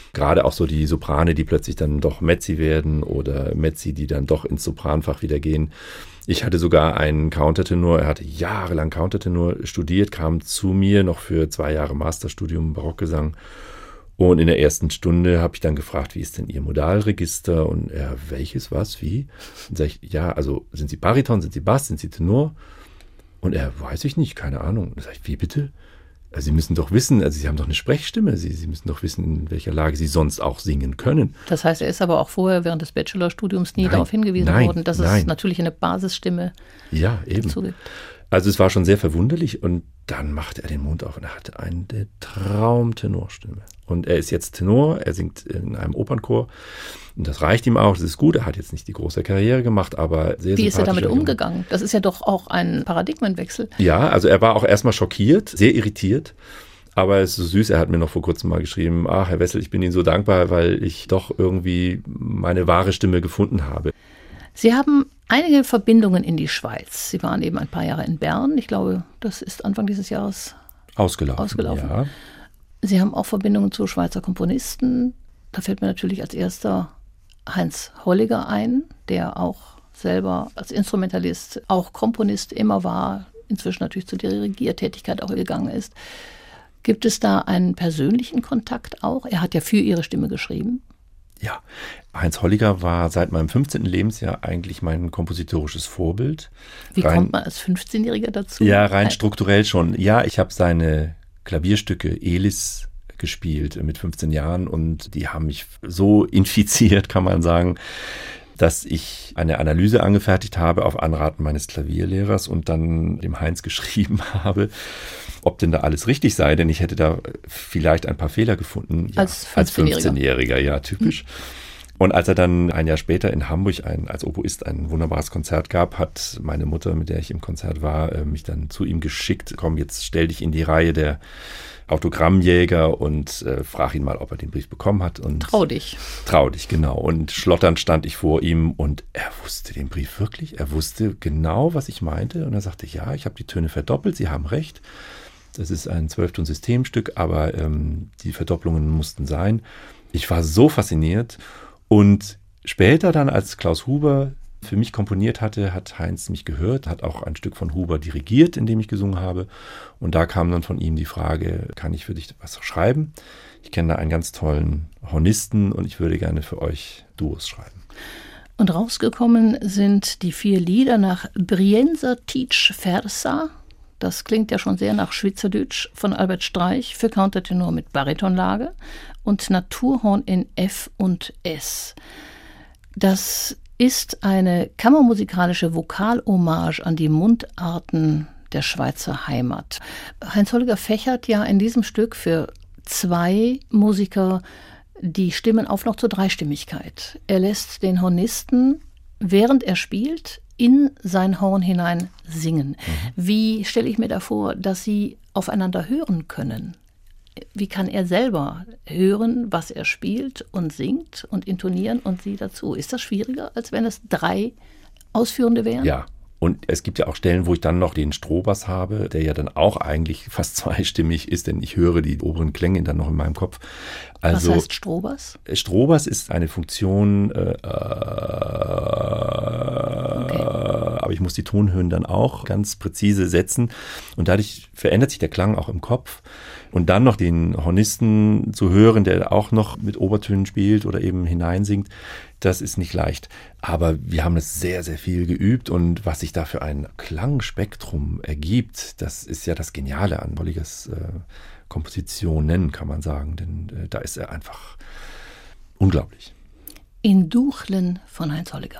Gerade auch so die Soprane, die plötzlich dann doch Mezzi werden oder Mezzi, die dann doch ins Sopranfach wieder gehen. Ich hatte sogar einen Countertenor, er hatte jahrelang Countertenor studiert, kam zu mir noch für 2 Jahre Masterstudium Barockgesang. Und in der ersten Stunde habe ich dann gefragt, wie ist denn Ihr Modalregister? Und er, welches, was, wie? Und sage ich, ja, also sind Sie Bariton, sind Sie Bass, sind Sie Tenor? Und er, weiß ich nicht, keine Ahnung. Und sage ich, wie bitte? Also Sie müssen doch wissen, also Sie haben doch eine Sprechstimme, Sie müssen doch wissen, in welcher Lage Sie sonst auch singen können. Das heißt, er ist aber auch vorher während des Bachelorstudiums nie Nein, darauf hingewiesen nein, worden, dass nein. es natürlich eine Basisstimme Ja, eben. dazu gibt. Also es war schon sehr verwunderlich und dann machte er den Mund auf und er hatte eine Traumtenorstimme. Und er ist jetzt Tenor, er singt in einem Opernchor und das reicht ihm auch, das ist gut. Er hat jetzt nicht die große Karriere gemacht, aber sehr Wie ist er damit sympathischer Junge. umgegangen? Das ist ja doch auch ein Paradigmenwechsel. Ja, also er war auch erstmal schockiert, sehr irritiert. Aber es ist so süß, er hat mir noch vor kurzem mal geschrieben, ach Herr Wessel, ich bin Ihnen so dankbar, weil ich doch irgendwie meine wahre Stimme gefunden habe. Sie haben einige Verbindungen in die Schweiz. Sie waren eben ein paar Jahre in Bern. Ich glaube, das ist Anfang dieses Jahres ausgelaufen. Ja. Sie haben auch Verbindungen zu Schweizer Komponisten. Da fällt mir natürlich als erster Heinz Holliger ein, der auch selber als Instrumentalist, auch Komponist immer war, inzwischen natürlich zur Dirigiertätigkeit auch gegangen ist. Gibt es da einen persönlichen Kontakt auch? Er hat ja für Ihre Stimme geschrieben. Ja, Heinz Holliger war seit meinem 15. Lebensjahr eigentlich mein kompositorisches Vorbild. Wie kommt man als 15-Jähriger dazu? Ja, rein strukturell schon. Ja, ich habe seine Klavierstücke Elis gespielt mit 15 Jahren und die haben mich so infiziert, kann man sagen, dass ich eine Analyse angefertigt habe auf Anraten meines Klavierlehrers und dann dem Heinz geschrieben habe, ob denn da alles richtig sei, denn ich hätte da vielleicht ein paar Fehler gefunden. Ja, Als als 15-Jähriger. 15-Jähriger, ja, typisch. Und als er dann ein Jahr später in Hamburg als Oboist ein wunderbares Konzert gab, hat meine Mutter, mit der ich im Konzert war, mich dann zu ihm geschickt, komm, jetzt stell dich in die Reihe der Autogrammjäger und frag ihn mal, ob er den Brief bekommen hat. Und Trau dich. Trau dich, genau. Und schlotternd stand ich vor ihm und er wusste den Brief wirklich. Er wusste genau, was ich meinte. Und er sagte, ja, ich habe die Töne verdoppelt, Sie haben recht. Das ist ein 12-Ton-Systemstück, aber die Verdopplungen mussten sein. Ich war so fasziniert. Und später dann, als Klaus Huber für mich komponiert hatte, hat Heinz mich gehört, hat auch ein Stück von Huber dirigiert, in dem ich gesungen habe. Und da kam dann von ihm die Frage, kann ich für dich was schreiben? Ich kenne da einen ganz tollen Hornisten und ich würde gerne für euch Duos schreiben. Und rausgekommen sind die 4 Lieder nach Brienza Teach Versa. Das klingt ja schon sehr nach Schweizerdeutsch von Albert Streich für Countertenor mit Baritonlage und Naturhorn in F und S. Das ist eine kammermusikalische Vokalhommage an die Mundarten der Schweizer Heimat. Heinz Holliger fächert ja in diesem Stück für 2 Musiker die Stimmen auf noch zur Dreistimmigkeit. Er lässt den Hornisten, während er spielt, in sein Horn hinein singen. Wie stelle ich mir da vor, dass sie aufeinander hören können? Wie kann er selber hören, was er spielt und singt und intonieren und sie dazu? Ist das schwieriger, als wenn es 3 Ausführende wären? Ja, und es gibt ja auch Stellen, wo ich dann noch den Strohbass habe, der ja dann auch eigentlich fast zweistimmig ist, denn ich höre die oberen Klänge dann noch in meinem Kopf. Also, was heißt Strohbass? Strohbass ist eine Funktion, aber ich muss die Tonhöhen dann auch ganz präzise setzen und dadurch verändert sich der Klang auch im Kopf. Und dann noch den Hornisten zu hören, der auch noch mit Obertönen spielt oder eben hineinsingt, das ist nicht leicht. Aber wir haben es sehr, sehr viel geübt und was sich da für ein Klangspektrum ergibt, das ist ja das Geniale an Holligers Kompositionen, kann man sagen, denn da ist er einfach unglaublich. In Duchlen von Heinz Holliger.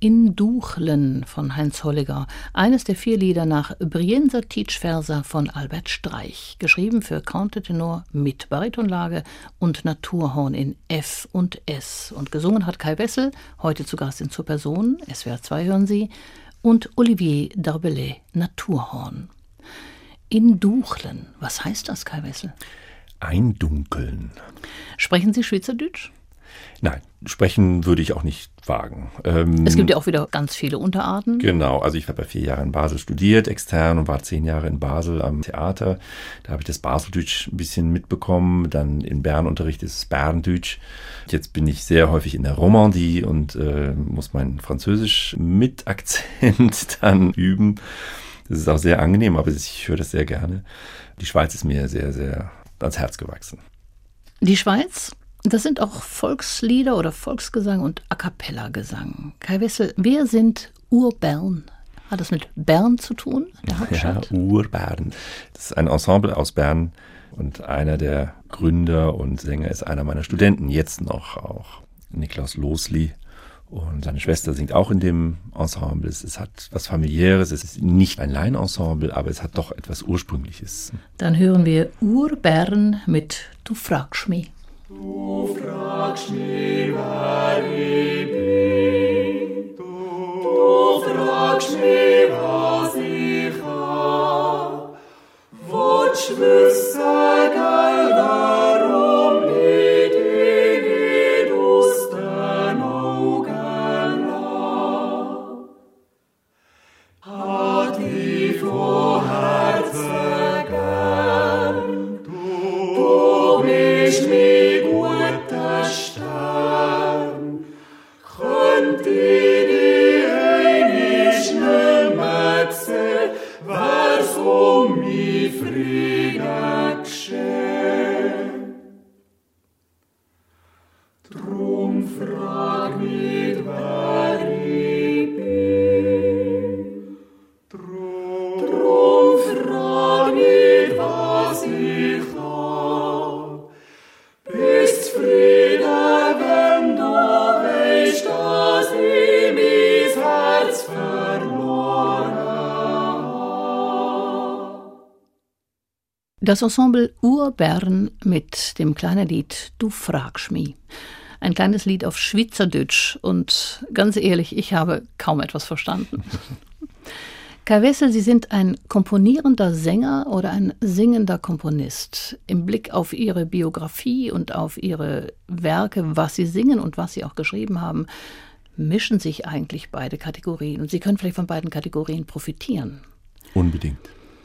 In Duchlen von Heinz Holliger, eines der 4 Lieder nach Brienza Tietsch-Versa von Albert Streich, geschrieben für Countertenor mit Baritonlage und Naturhorn in F und S. Und gesungen hat Kai Wessel, heute zu Gast in Zur Person, SWR 2 hören Sie, und Olivier Darbellet, Naturhorn. In Duchlen, was heißt das, Kai Wessel? Eindunkeln. Sprechen Sie Schweizerdeutsch? Nein, sprechen würde ich auch nicht wagen. Es gibt ja auch wieder ganz viele Unterarten. Genau, also ich habe ja 4 Jahre in Basel studiert, extern, und war 10 Jahre in Basel am Theater. Da habe ich das Baseldeutsch ein bisschen mitbekommen. Dann in Bern unterrichtet es Berndeutsch. Jetzt bin ich sehr häufig in der Romandie und muss mein Französisch mit Akzent dann üben. Das ist auch sehr angenehm, aber ich höre das sehr gerne. Die Schweiz ist mir sehr, sehr ans Herz gewachsen. Die Schweiz, das sind auch Volkslieder oder Volksgesang und A-cappella-Gesang. Kai Wessel, wer sind Ur-Bern? Hat das mit Bern zu tun, der Hauptstadt? Ja, Ur-Bern. Das ist ein Ensemble aus Bern und einer der Gründer und Sänger ist einer meiner Studenten, jetzt noch auch Niklaus Losli. Und seine Schwester singt auch in dem Ensemble. Es hat was Familiäres, es ist nicht ein Laienensemble, aber es hat doch etwas Ursprüngliches. Dann hören wir Ur-Bern mit Du fragst mich. Du fragst mich, wer ich bin. Du fragst mich, was ich hab. Wollt's wissen, gell, warum ich dich nicht aus den Augen lass? Hat dich von Herzen gern. Du bist mein guter Stern. Könnt ich dich einmal nicht mehr sehen, wär's mich Frieden geschehen. Drum frag nicht, wer ich bin. Drum frag nicht, was ich hab. Bist zufrieden, wenn du weißt, dass ich mein Herz verloren hab. Das Ensemble Ur-Bern mit dem kleinen Lied Du fragst mich. Ein kleines Lied auf Schweizerdeutsch und ganz ehrlich, ich habe kaum etwas verstanden. Kai Wessel, Sie sind ein komponierender Sänger oder ein singender Komponist. Im Blick auf Ihre Biografie und auf Ihre Werke, was Sie singen und was Sie auch geschrieben haben, mischen sich eigentlich beide Kategorien. Und Sie können vielleicht von beiden Kategorien profitieren. Unbedingt.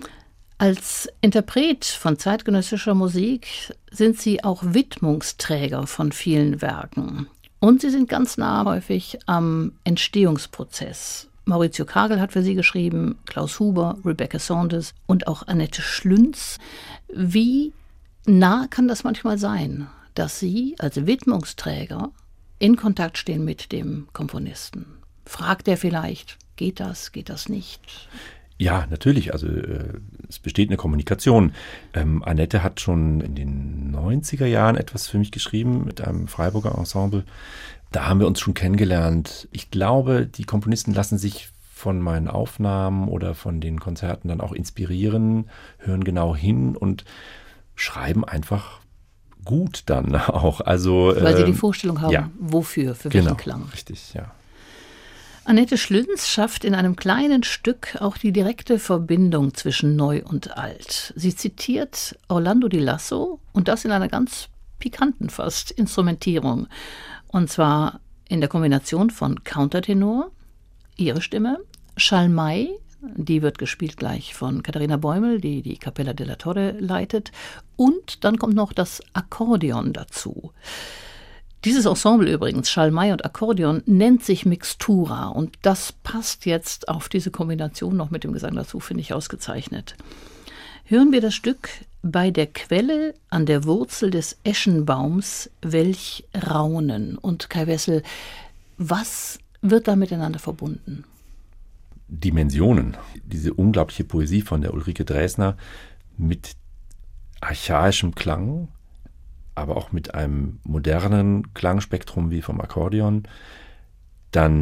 Als Interpret von zeitgenössischer Musik sind Sie auch Widmungsträger von vielen Werken. Und Sie sind ganz nah häufig am Entstehungsprozess. Maurizio Kagel hat für Sie geschrieben, Klaus Huber, Rebecca Saunders und auch Annette Schlünz. Wie nah kann das manchmal sein, dass Sie als Widmungsträger in Kontakt stehen mit dem Komponisten? Fragt er vielleicht, geht das nicht? Ja, natürlich. Also es besteht eine Kommunikation. Annette hat schon in den 90er Jahren etwas für mich geschrieben mit einem Freiburger Ensemble. Da haben wir uns schon kennengelernt. Ich glaube, die Komponisten lassen sich von meinen Aufnahmen oder von den Konzerten dann auch inspirieren, hören genau hin und schreiben einfach gut dann auch. Also, weil Sie die Vorstellung haben, ja. Wofür, für welchen Genau, Klang. richtig, ja. Annette Schlünz schafft in einem kleinen Stück auch die direkte Verbindung zwischen Neu und Alt. Sie zitiert Orlando Di Lasso und das in einer ganz pikanten fast Instrumentierung. Und zwar in der Kombination von Countertenor, ihre Stimme, Schalmei, die wird gespielt gleich von Katharina Bäumel, die die Capella della Torre leitet, und dann kommt noch das Akkordeon dazu. Dieses Ensemble übrigens, Schalmei und Akkordeon, nennt sich Mixtura und das passt jetzt auf diese Kombination noch mit dem Gesang dazu, finde ich ausgezeichnet. Hören wir das Stück Bei der Quelle an der Wurzel des Eschenbaums, welch Raunen. Und Kai Wessel, was wird da miteinander verbunden? Dimensionen, diese unglaubliche Poesie von der Ulrike Dresner mit archaischem Klang, aber auch mit einem modernen Klangspektrum wie vom Akkordeon. Dann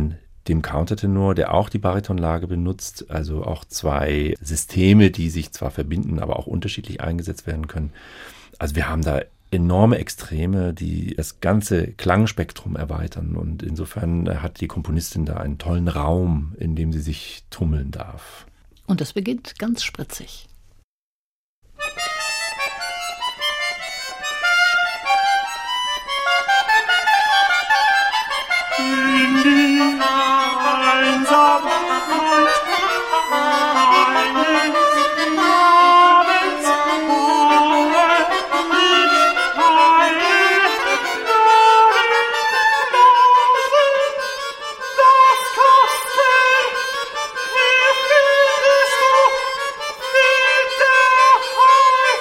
dem Countertenor, der auch die Baritonlage benutzt, also auch 2 Systeme, die sich zwar verbinden, aber auch unterschiedlich eingesetzt werden können. Also wir haben da enorme Extreme, die das ganze Klangspektrum erweitern, und insofern hat die Komponistin da einen tollen Raum, in dem sie sich tummeln darf. Und das beginnt ganz spritzig. In die Einsamkeit eines Abends hohe ich eine Nase, das Kastel, wie findest du mit der Heu?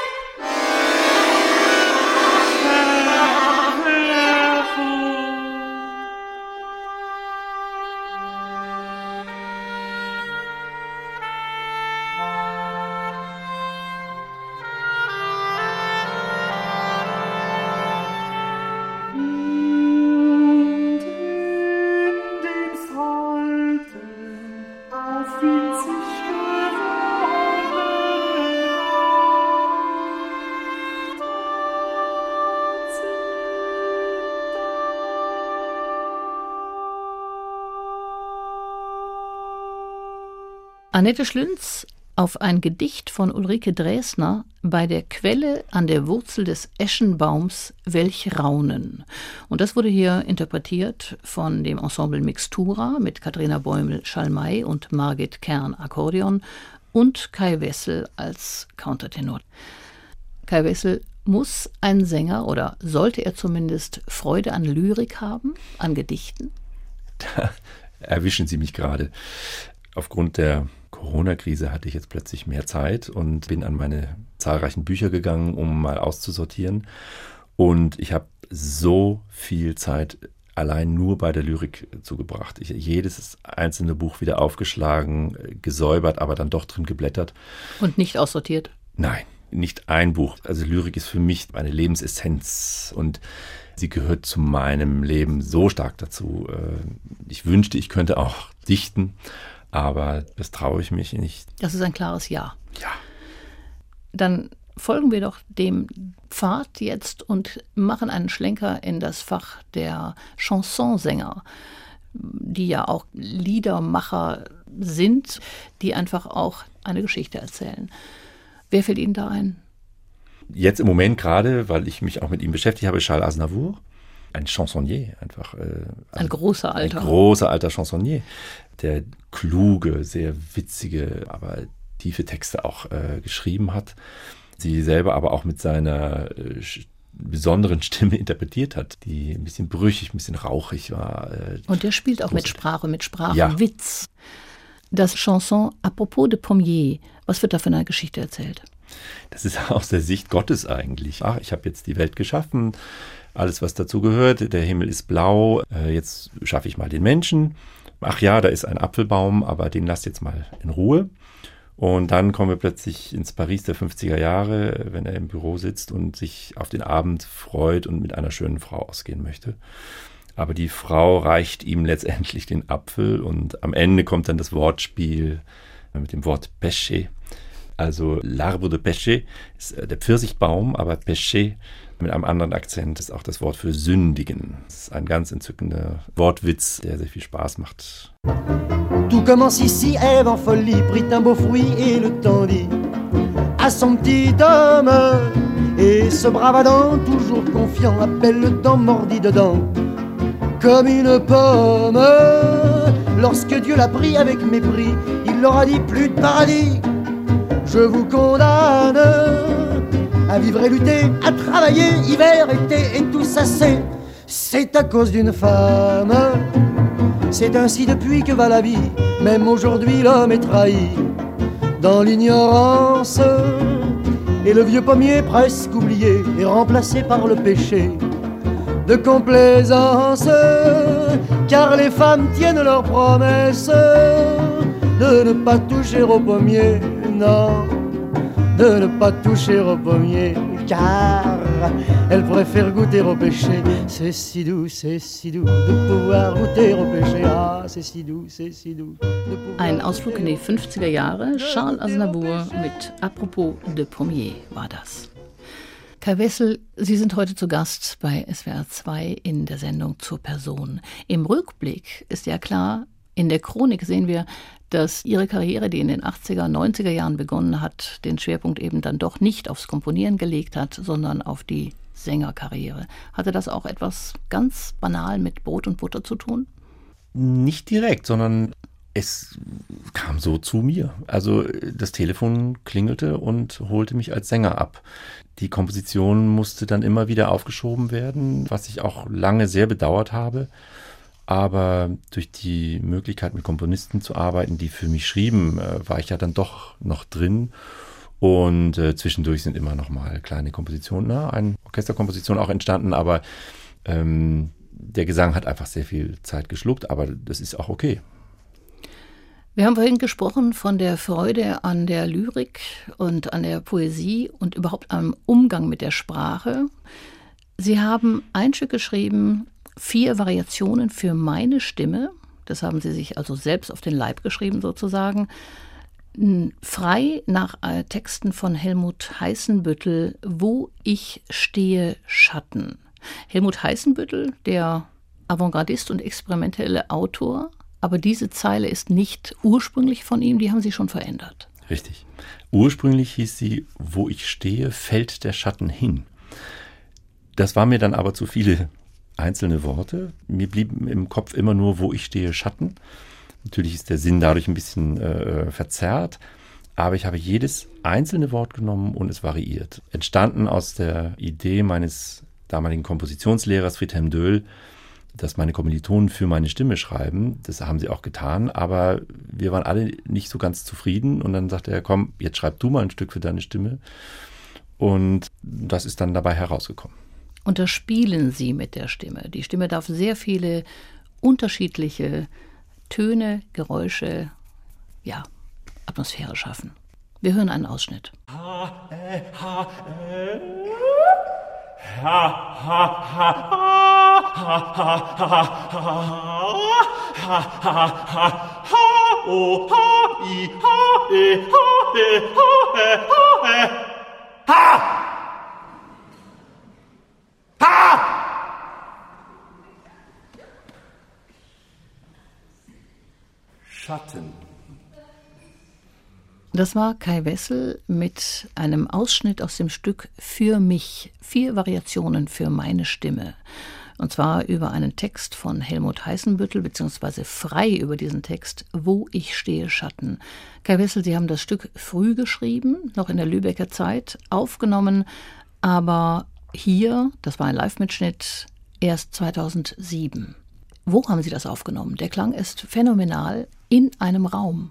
Annette Schlünz auf ein Gedicht von Ulrike Dresner, bei der Quelle an der Wurzel des Eschenbaums, welch Raunen. Und das wurde hier interpretiert von dem Ensemble Mixtura mit Katharina Bäumel Schalmei und Margit Kern Akkordeon und Kai Wessel als Countertenor. Kai Wessel, muss ein Sänger, oder sollte er zumindest, Freude an Lyrik haben, an Gedichten? Da erwischen Sie mich gerade. Aufgrund der Corona-Krise hatte ich jetzt plötzlich mehr Zeit und bin an meine zahlreichen Bücher gegangen, um mal auszusortieren. Und ich habe so viel Zeit allein nur bei der Lyrik zugebracht. Jedes einzelne Buch wieder aufgeschlagen, gesäubert, aber dann doch drin geblättert. Und nicht aussortiert? Nein, nicht ein Buch. Also Lyrik ist für mich eine Lebensessenz und sie gehört zu meinem Leben so stark dazu. Ich wünschte, ich könnte auch dichten, aber das traue ich mich nicht. Das ist ein klares Ja. Ja. Dann folgen wir doch dem Pfad jetzt und machen einen Schlenker in das Fach der Chansonsänger, die ja auch Liedermacher sind, die einfach auch eine Geschichte erzählen. Wer fällt Ihnen da ein? Jetzt im Moment gerade, weil ich mich auch mit ihm beschäftigt habe, Charles Aznavour, ein Chansonnier einfach. Ein großer alter. Ein großer alter Chansonnier, der kluge, sehr witzige, aber tiefe Texte auch geschrieben hat. Sie selber aber auch mit seiner besonderen Stimme interpretiert hat, die ein bisschen brüchig, ein bisschen rauchig war. Und der spielt auch mit Sprache, ja. Witz. Das Chanson Apropos de Pommier, was wird da für eine Geschichte erzählt? Das ist aus der Sicht Gottes eigentlich. Ach, ich habe jetzt die Welt geschaffen, alles was dazu gehört, der Himmel ist blau, jetzt schaffe ich mal den Menschen. Ach ja, da ist ein Apfelbaum, aber den lasst jetzt mal in Ruhe. Und dann kommen wir plötzlich ins Paris der 50er Jahre, wenn er im Büro sitzt und sich auf den Abend freut und mit einer schönen Frau ausgehen möchte. Aber die Frau reicht ihm letztendlich den Apfel und am Ende kommt dann das Wortspiel mit dem Wort Péché. Also l'arbre de Péché ist der Pfirsichbaum, aber Péché mit einem anderen Akzent ist auch das Wort für sündigen. Das ist ein ganz entzückender Wortwitz, der sehr viel Spaß macht. Tout commence ici, Ève en folie prit un beau fruit et le tendit à son petit homme. Et ce brave Adam, toujours confiant, à belles dents mordit dedans comme une pomme. Lorsque Dieu l'a pris avec mépris, il leur a dit plus de paradis. Je vous condamne à vivre et lutter, à travailler hiver, été et tout ça c'est à cause d'une femme. C'est ainsi depuis que va la vie, même aujourd'hui l'homme est trahi dans l'ignorance. Et le vieux pommier presque oublié est remplacé par le péché de complaisance. Car les femmes tiennent leur promesse de ne pas toucher au pommier, non, de ne pas toucher au pommier. Car elle pourrait faire goûter au péché. C'est si doux de pouvoir goûter au péché. Ah, c'est si doux de pouvoir. Ein Ausflug in die 50er Jahre. Charles Aznavour mit Apropos de Pommier war das. Kai Wessel, Sie sind heute zu Gast bei SWR 2 in der Sendung Zur Person. Im Rückblick ist ja klar, in der Chronik sehen wir, dass Ihre Karriere, die in den 80er, 90er Jahren begonnen hat, den Schwerpunkt eben dann doch nicht aufs Komponieren gelegt hat, sondern auf die Sängerkarriere. Hatte das auch etwas ganz banal mit Brot und Butter zu tun? Nicht direkt, sondern es kam so zu mir. Also das Telefon klingelte und holte mich als Sänger ab. Die Komposition musste dann immer wieder aufgeschoben werden, was ich auch lange sehr bedauert habe. Aber durch die Möglichkeit, mit Komponisten zu arbeiten, die für mich schrieben, war ich ja dann doch noch drin. Und zwischendurch sind immer noch mal kleine Kompositionen, eine Orchesterkomposition auch entstanden. Aber der Gesang hat einfach sehr viel Zeit geschluckt. Aber das ist auch okay. Wir haben vorhin gesprochen von der Freude an der Lyrik und an der Poesie und überhaupt am Umgang mit der Sprache. Sie haben ein Stück geschrieben, 4 Variationen für meine Stimme. Das haben Sie sich also selbst auf den Leib geschrieben sozusagen. Frei nach Texten von Helmut Heißenbüttel, Wo ich stehe, Schatten. Helmut Heißenbüttel, der Avantgardist und experimentelle Autor, aber diese Zeile ist nicht ursprünglich von ihm, die haben Sie schon verändert. Richtig. Ursprünglich hieß sie, Wo ich stehe, fällt der Schatten hin. Das war mir dann aber zu viele einzelne Worte. Mir blieb im Kopf immer nur, wo ich stehe, Schatten. Natürlich ist der Sinn dadurch ein bisschen verzerrt, aber ich habe jedes einzelne Wort genommen und es variiert. Entstanden aus der Idee meines damaligen Kompositionslehrers Friedhelm Döhl, dass meine Kommilitonen für meine Stimme schreiben. Das haben sie auch getan, aber wir waren alle nicht so ganz zufrieden und dann sagte er, komm, jetzt schreib du mal ein Stück für deine Stimme. Und das ist dann dabei herausgekommen. Und da spielen Sie mit der Stimme. Die Stimme darf sehr viele unterschiedliche Töne, Geräusche, Atmosphäre schaffen. Wir hören einen Ausschnitt. Schatten. Das war Kai Wessel mit einem Ausschnitt aus dem Stück Für mich, 4 Variationen für meine Stimme. Und zwar über einen Text von Helmut Heißenbüttel, beziehungsweise frei über diesen Text, Wo ich stehe, Schatten. Kai Wessel, Sie haben das Stück früh geschrieben, noch in der Lübecker Zeit, aufgenommen, aber hier, das war ein Live-Mitschnitt, erst 2007. Wo haben Sie das aufgenommen? Der Klang ist phänomenal in einem Raum.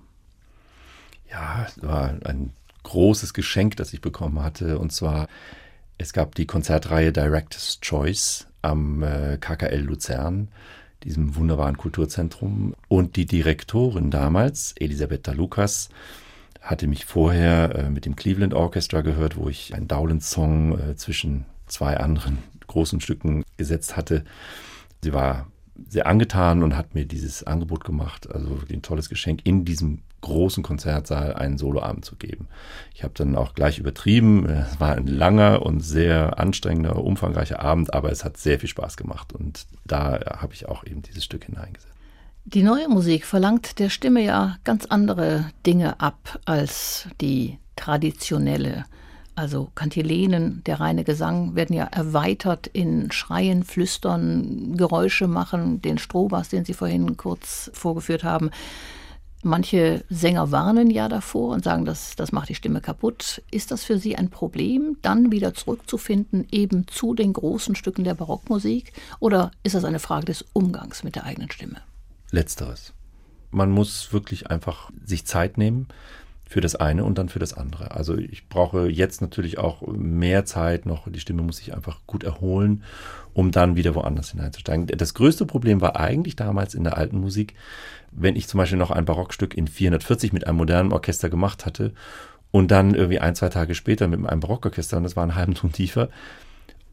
Ja, es war ein großes Geschenk, das ich bekommen hatte. Und zwar, es gab die Konzertreihe Director's Choice am KKL Luzern, diesem wunderbaren Kulturzentrum. Und die Direktorin damals, Elisabetta Lukas, hatte mich vorher mit dem Cleveland Orchestra gehört, wo ich einen Dowland-Song zwischen 2 anderen großen Stücken gesetzt hatte. Sie war sehr angetan und hat mir dieses Angebot gemacht, also wirklich ein tolles Geschenk, in diesem großen Konzertsaal einen Soloabend zu geben. Ich habe dann auch gleich übertrieben. Es war ein langer und sehr anstrengender, umfangreicher Abend, aber es hat sehr viel Spaß gemacht und da habe ich auch eben dieses Stück hineingesetzt. Die neue Musik verlangt der Stimme ja ganz andere Dinge ab als die traditionelle. Also Kantilenen, der reine Gesang, werden ja erweitert in Schreien, Flüstern, Geräusche machen, den Strohbass, den Sie vorhin kurz vorgeführt haben. Manche Sänger warnen ja davor und sagen, das macht die Stimme kaputt. Ist das für Sie ein Problem, dann wieder zurückzufinden eben zu den großen Stücken der Barockmusik? Oder ist das eine Frage des Umgangs mit der eigenen Stimme? Letzteres. Man muss wirklich einfach sich Zeit nehmen für das eine und dann für das andere. Also ich brauche jetzt natürlich auch mehr Zeit noch. Die Stimme muss sich einfach gut erholen, um dann wieder woanders hineinzusteigen. Das größte Problem war eigentlich damals in der alten Musik, wenn ich zum Beispiel noch ein Barockstück in 440 mit einem modernen Orchester gemacht hatte und dann irgendwie 1-2 Tage später mit einem Barockorchester, und das war einen halben Ton tiefer,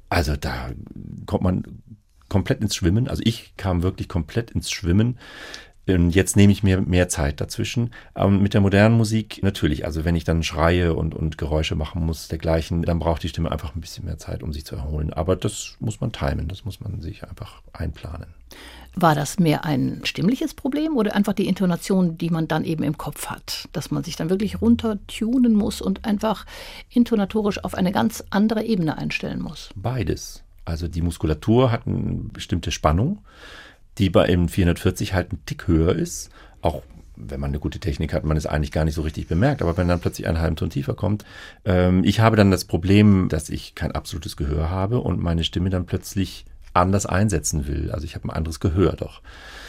Also da kommt man komplett ins Schwimmen. Also ich kam wirklich komplett ins Schwimmen. Jetzt nehme ich mir mehr Zeit dazwischen. Mit der modernen Musik natürlich. Also wenn ich dann schreie und Geräusche machen muss, dergleichen, dann braucht die Stimme einfach ein bisschen mehr Zeit, um sich zu erholen. Aber das muss man timen, das muss man sich einfach einplanen. War das mehr ein stimmliches Problem oder einfach die Intonation, die man dann eben im Kopf hat? Dass man sich dann wirklich runtertunen muss und einfach intonatorisch auf eine ganz andere Ebene einstellen muss? Beides. Also die Muskulatur hat eine bestimmte Spannung, die bei im 440 halt ein Tick höher ist. Auch wenn man eine gute Technik hat, man es eigentlich gar nicht so richtig bemerkt. Aber wenn dann plötzlich einen halben Ton tiefer kommt, ich habe dann das Problem, dass ich kein absolutes Gehör habe und meine Stimme dann plötzlich anders einsetzen will. Also ich habe ein anderes Gehör doch.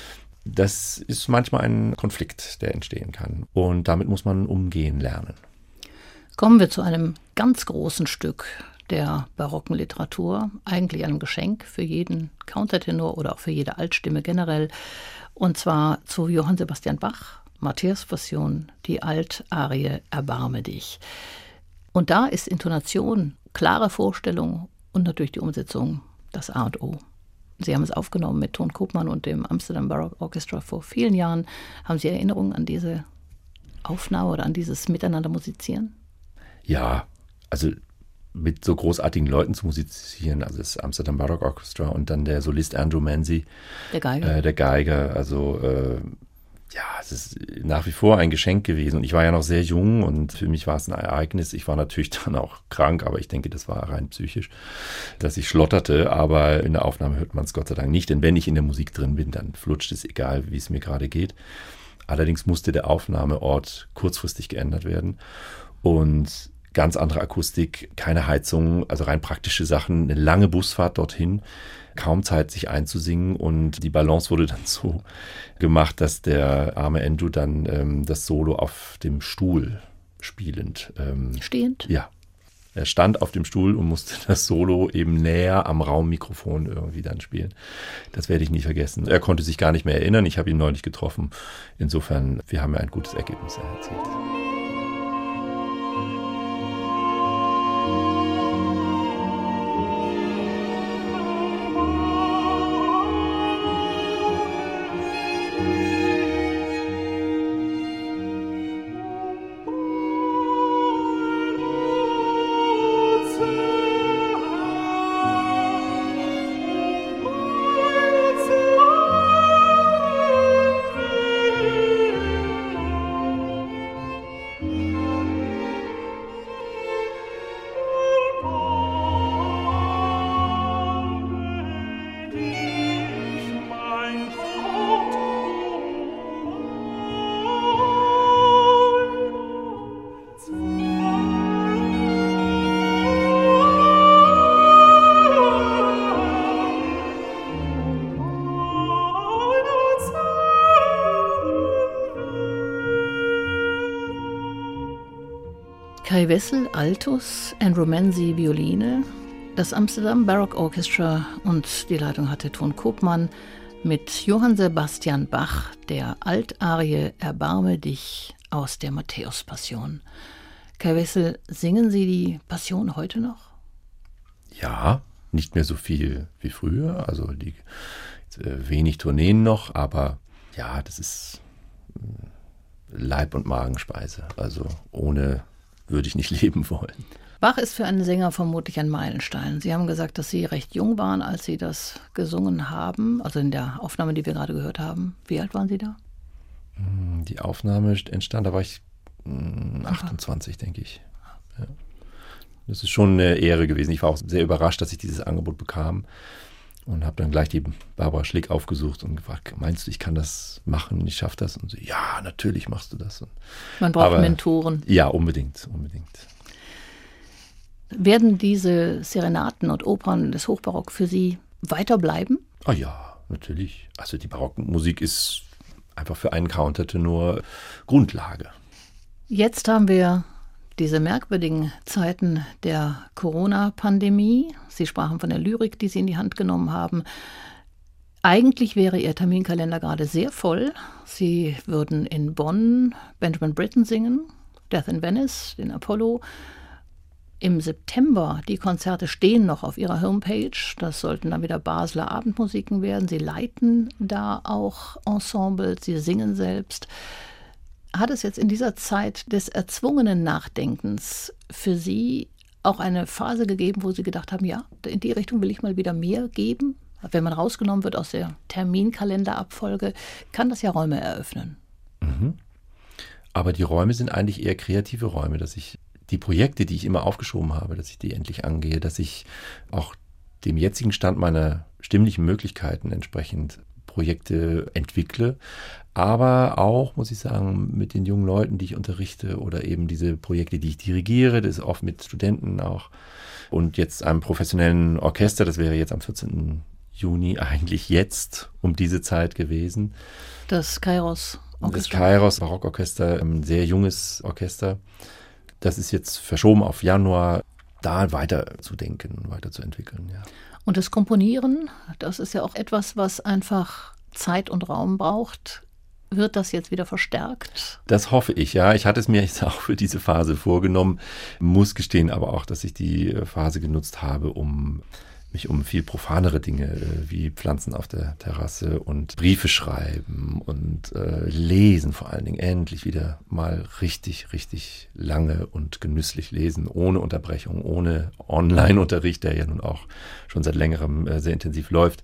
Das ist manchmal ein Konflikt, der entstehen kann. Und damit muss man umgehen lernen. Kommen wir zu einem ganz großen Stück der barocken Literatur, eigentlich einem Geschenk für jeden Countertenor oder auch für jede Altstimme generell, und zwar zu Johann Sebastian Bach, Matthäus-Passion, die Altarie Erbarme dich. Und da ist Intonation, klare Vorstellung und natürlich die Umsetzung das A und O. Sie haben es aufgenommen mit Ton Koopman und dem Amsterdam Baroque Orchestra vor vielen Jahren. Haben Sie Erinnerungen an diese Aufnahme oder an dieses Miteinander musizieren? Ja, also mit so großartigen Leuten zu musizieren, also das Amsterdam Baroque Orchestra und dann der Solist Andrew Manzi, der Geiger, also ja, es ist nach wie vor ein Geschenk gewesen und ich war ja noch sehr jung und für mich war es ein Ereignis. Ich war natürlich dann auch krank, aber ich denke, das war rein psychisch, dass ich schlotterte, aber in der Aufnahme hört man es Gott sei Dank nicht, denn wenn ich in der Musik drin bin, dann flutscht es, egal wie es mir gerade geht. Allerdings musste der Aufnahmeort kurzfristig geändert werden und ganz andere Akustik, keine Heizung, also rein praktische Sachen, eine lange Busfahrt dorthin, kaum Zeit, sich einzusingen und die Balance wurde dann so gemacht, dass der arme Endo dann das Solo auf dem Stuhl spielend. Stehend? Ja. Er stand auf dem Stuhl und musste das Solo eben näher am Raummikrofon irgendwie dann spielen. Das werde ich nie vergessen. Er konnte sich gar nicht mehr erinnern. Ich habe ihn neulich getroffen. Insofern, wir haben ja ein gutes Ergebnis erzielt. Kai Wessel, Altus, Andrew Manzi, Violine, das Amsterdam Baroque Orchestra und die Leitung hatte Ton Koopman mit Johann Sebastian Bach, der Altarie Erbarme dich aus der Matthäus-Passion. Kai Wessel, singen Sie die Passion heute noch? Ja, nicht mehr so viel wie früher, also wenig Tourneen noch, aber ja, das ist Leib- und Magenspeise, also ohne würde ich nicht leben wollen. Bach ist für einen Sänger vermutlich ein Meilenstein. Sie haben gesagt, dass Sie recht jung waren, als Sie das gesungen haben, also in der Aufnahme, die wir gerade gehört haben. Wie alt waren Sie da? Die Aufnahme entstand, da war ich 28, denke ich. Ja. Das ist schon eine Ehre gewesen. Ich war auch sehr überrascht, dass ich dieses Angebot bekam und habe dann gleich die Barbara Schlick aufgesucht und gefragt, meinst du, ich kann das machen, ich schaffe das? Und so, ja, natürlich machst du das. Man braucht Mentoren. Ja, unbedingt. Werden diese Serenaten und Opern des Hochbarock für Sie weiter bleiben? Ah ja, natürlich. Also die Barockmusik ist einfach für einen Countertenor Grundlage. Jetzt haben wir diese merkwürdigen Zeiten der Corona-Pandemie. Sie sprachen von der Lyrik, die Sie in die Hand genommen haben. Eigentlich wäre Ihr Terminkalender gerade sehr voll. Sie würden in Bonn Benjamin Britten singen, Death in Venice, den Apollo. im September. Die Konzerte stehen noch auf Ihrer Homepage. Das sollten dann wieder Basler Abendmusiken werden. Sie leiten da auch Ensembles, Sie singen selbst. Hat es jetzt in dieser Zeit des erzwungenen Nachdenkens für Sie auch eine Phase gegeben, wo Sie gedacht haben, ja, in die Richtung will ich mal wieder mehr geben? Wenn man rausgenommen wird aus der Terminkalenderabfolge, kann das ja Räume eröffnen. Mhm. Aber die Räume sind eigentlich eher kreative Räume, dass ich die Projekte, die ich immer aufgeschoben habe, dass ich die endlich angehe, dass ich auch dem jetzigen Stand meiner stimmlichen Möglichkeiten entsprechend Projekte entwickle, aber auch, muss ich sagen, mit den jungen Leuten, die ich unterrichte oder eben diese Projekte, die ich dirigiere, das ist oft mit Studenten auch und jetzt einem professionellen Orchester, das wäre jetzt am 14. Juni eigentlich jetzt um diese Zeit gewesen. Das Kairos Orchester. Das Kairos Barockorchester, ein sehr junges Orchester. Das ist jetzt verschoben auf Januar, da weiter zu denken, weiter zu entwickeln. Ja. Und das Komponieren, das ist ja auch etwas, was einfach Zeit und Raum braucht. Wird das jetzt wieder verstärkt? Das hoffe ich, ja. Ich hatte es mir jetzt auch für diese Phase vorgenommen, muss gestehen aber auch, dass ich die Phase genutzt habe, um mich um viel profanere Dinge wie Pflanzen auf der Terrasse und Briefe schreiben und lesen vor allen Dingen. Endlich wieder mal richtig, richtig lange und genüsslich lesen, ohne Unterbrechung, ohne Online-Unterricht, der ja nun auch schon seit längerem sehr intensiv läuft,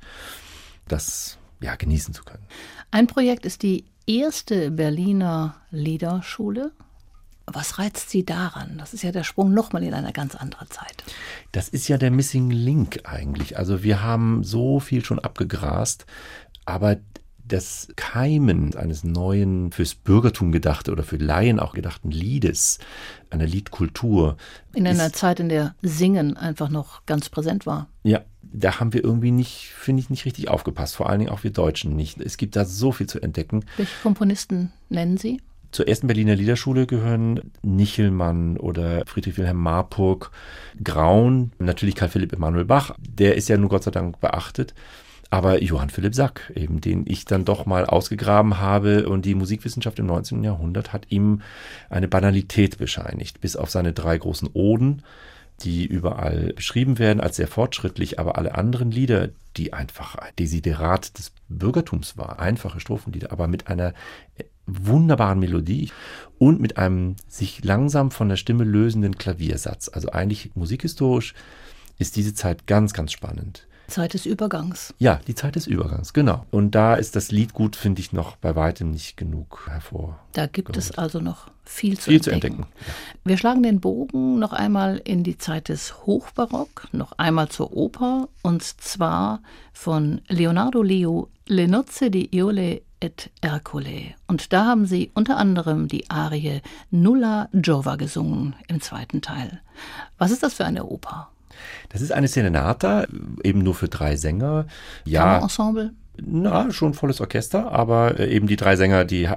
das ja genießen zu können. Ein Projekt ist die erste Berliner Liederschule. Was reizt Sie daran? Das ist ja der Sprung nochmal in eine ganz andere Zeit. Das ist ja der Missing Link eigentlich. Also wir haben so viel schon abgegrast, aber das Keimen eines neuen, fürs Bürgertum gedachte oder für Laien auch gedachten Liedes, einer Liedkultur. In einer Zeit, in der Singen einfach noch ganz präsent war. Ja, da haben wir irgendwie nicht, finde ich, nicht richtig aufgepasst. Vor allen Dingen auch wir Deutschen nicht. Es gibt da so viel zu entdecken. Welche Komponisten nennen Sie? Zur ersten Berliner Liederschule gehören Nichelmann oder Friedrich Wilhelm Marburg, Graun, natürlich Karl Philipp Emanuel Bach, der ist ja nun Gott sei Dank beachtet, aber Johann Philipp Sack, eben den ich dann doch mal ausgegraben habe und die Musikwissenschaft im 19. Jahrhundert hat ihm eine Banalität bescheinigt, bis auf seine 3 großen Oden, die überall beschrieben werden als sehr fortschrittlich, aber alle anderen Lieder, die einfach ein Desiderat des Bürgertums war, einfache Strophenlieder, aber mit einer wunderbaren Melodie und mit einem sich langsam von der Stimme lösenden Klaviersatz. Also eigentlich musikhistorisch ist diese Zeit ganz, ganz spannend. Zeit des Übergangs. Ja, die Zeit des Übergangs, genau. Und da ist das Liedgut, finde ich, noch bei weitem nicht genug hervor. Da gibt es also noch viel zu entdecken. Ja. Wir schlagen den Bogen noch einmal in die Zeit des Hochbarock, noch einmal zur Oper, und zwar von Leonardo Leo, Le nozze di Iole et Ercole. Und da haben Sie unter anderem die Arie Nulla Giova gesungen im 2. Teil. Was ist das für eine Oper? Das ist eine Serenata, eben nur für 3 Sänger. Ja, Kammerensemble? Na, schon volles Orchester, aber eben die 3 Sänger, die,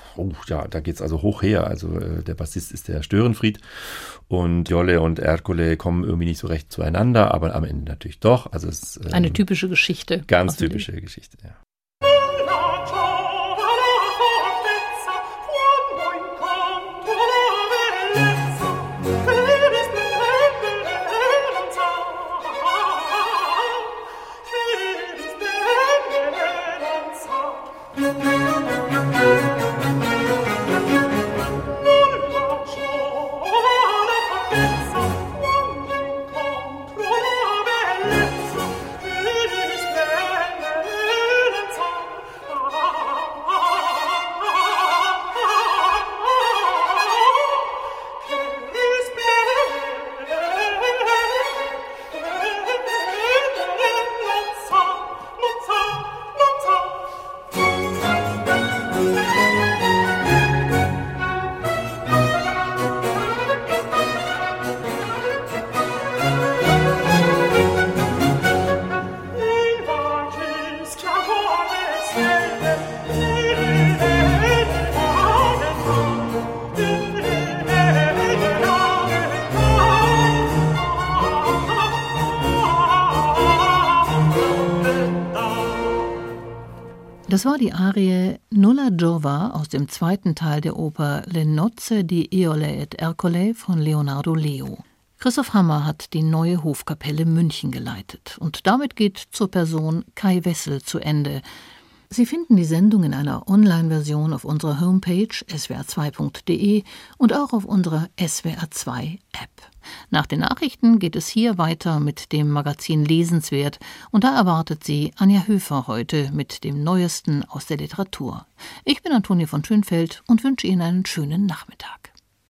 da geht's also hoch her. Also der Bassist ist der Störenfried und Iole und Ercole kommen irgendwie nicht so recht zueinander, aber am Ende natürlich doch. Also es ist eine typische Geschichte. Ganz typische Geschichte, ja. Das war die Arie Nulla Giova aus dem 2. Teil der Oper Le nozze di Iole et Ercole von Leonardo Leo. Christoph Hammer hat die Neue Hofkapelle München geleitet. Und damit geht zur Person Kai Wessel zu Ende. Sie finden die Sendung in einer Online-Version auf unserer Homepage swr2.de und auch auf unserer SWR2-App. Nach den Nachrichten geht es hier weiter mit dem Magazin Lesenswert und da erwartet Sie Anja Höfer heute mit dem Neuesten aus der Literatur. Ich bin Antonie von Schönfeld und wünsche Ihnen einen schönen Nachmittag.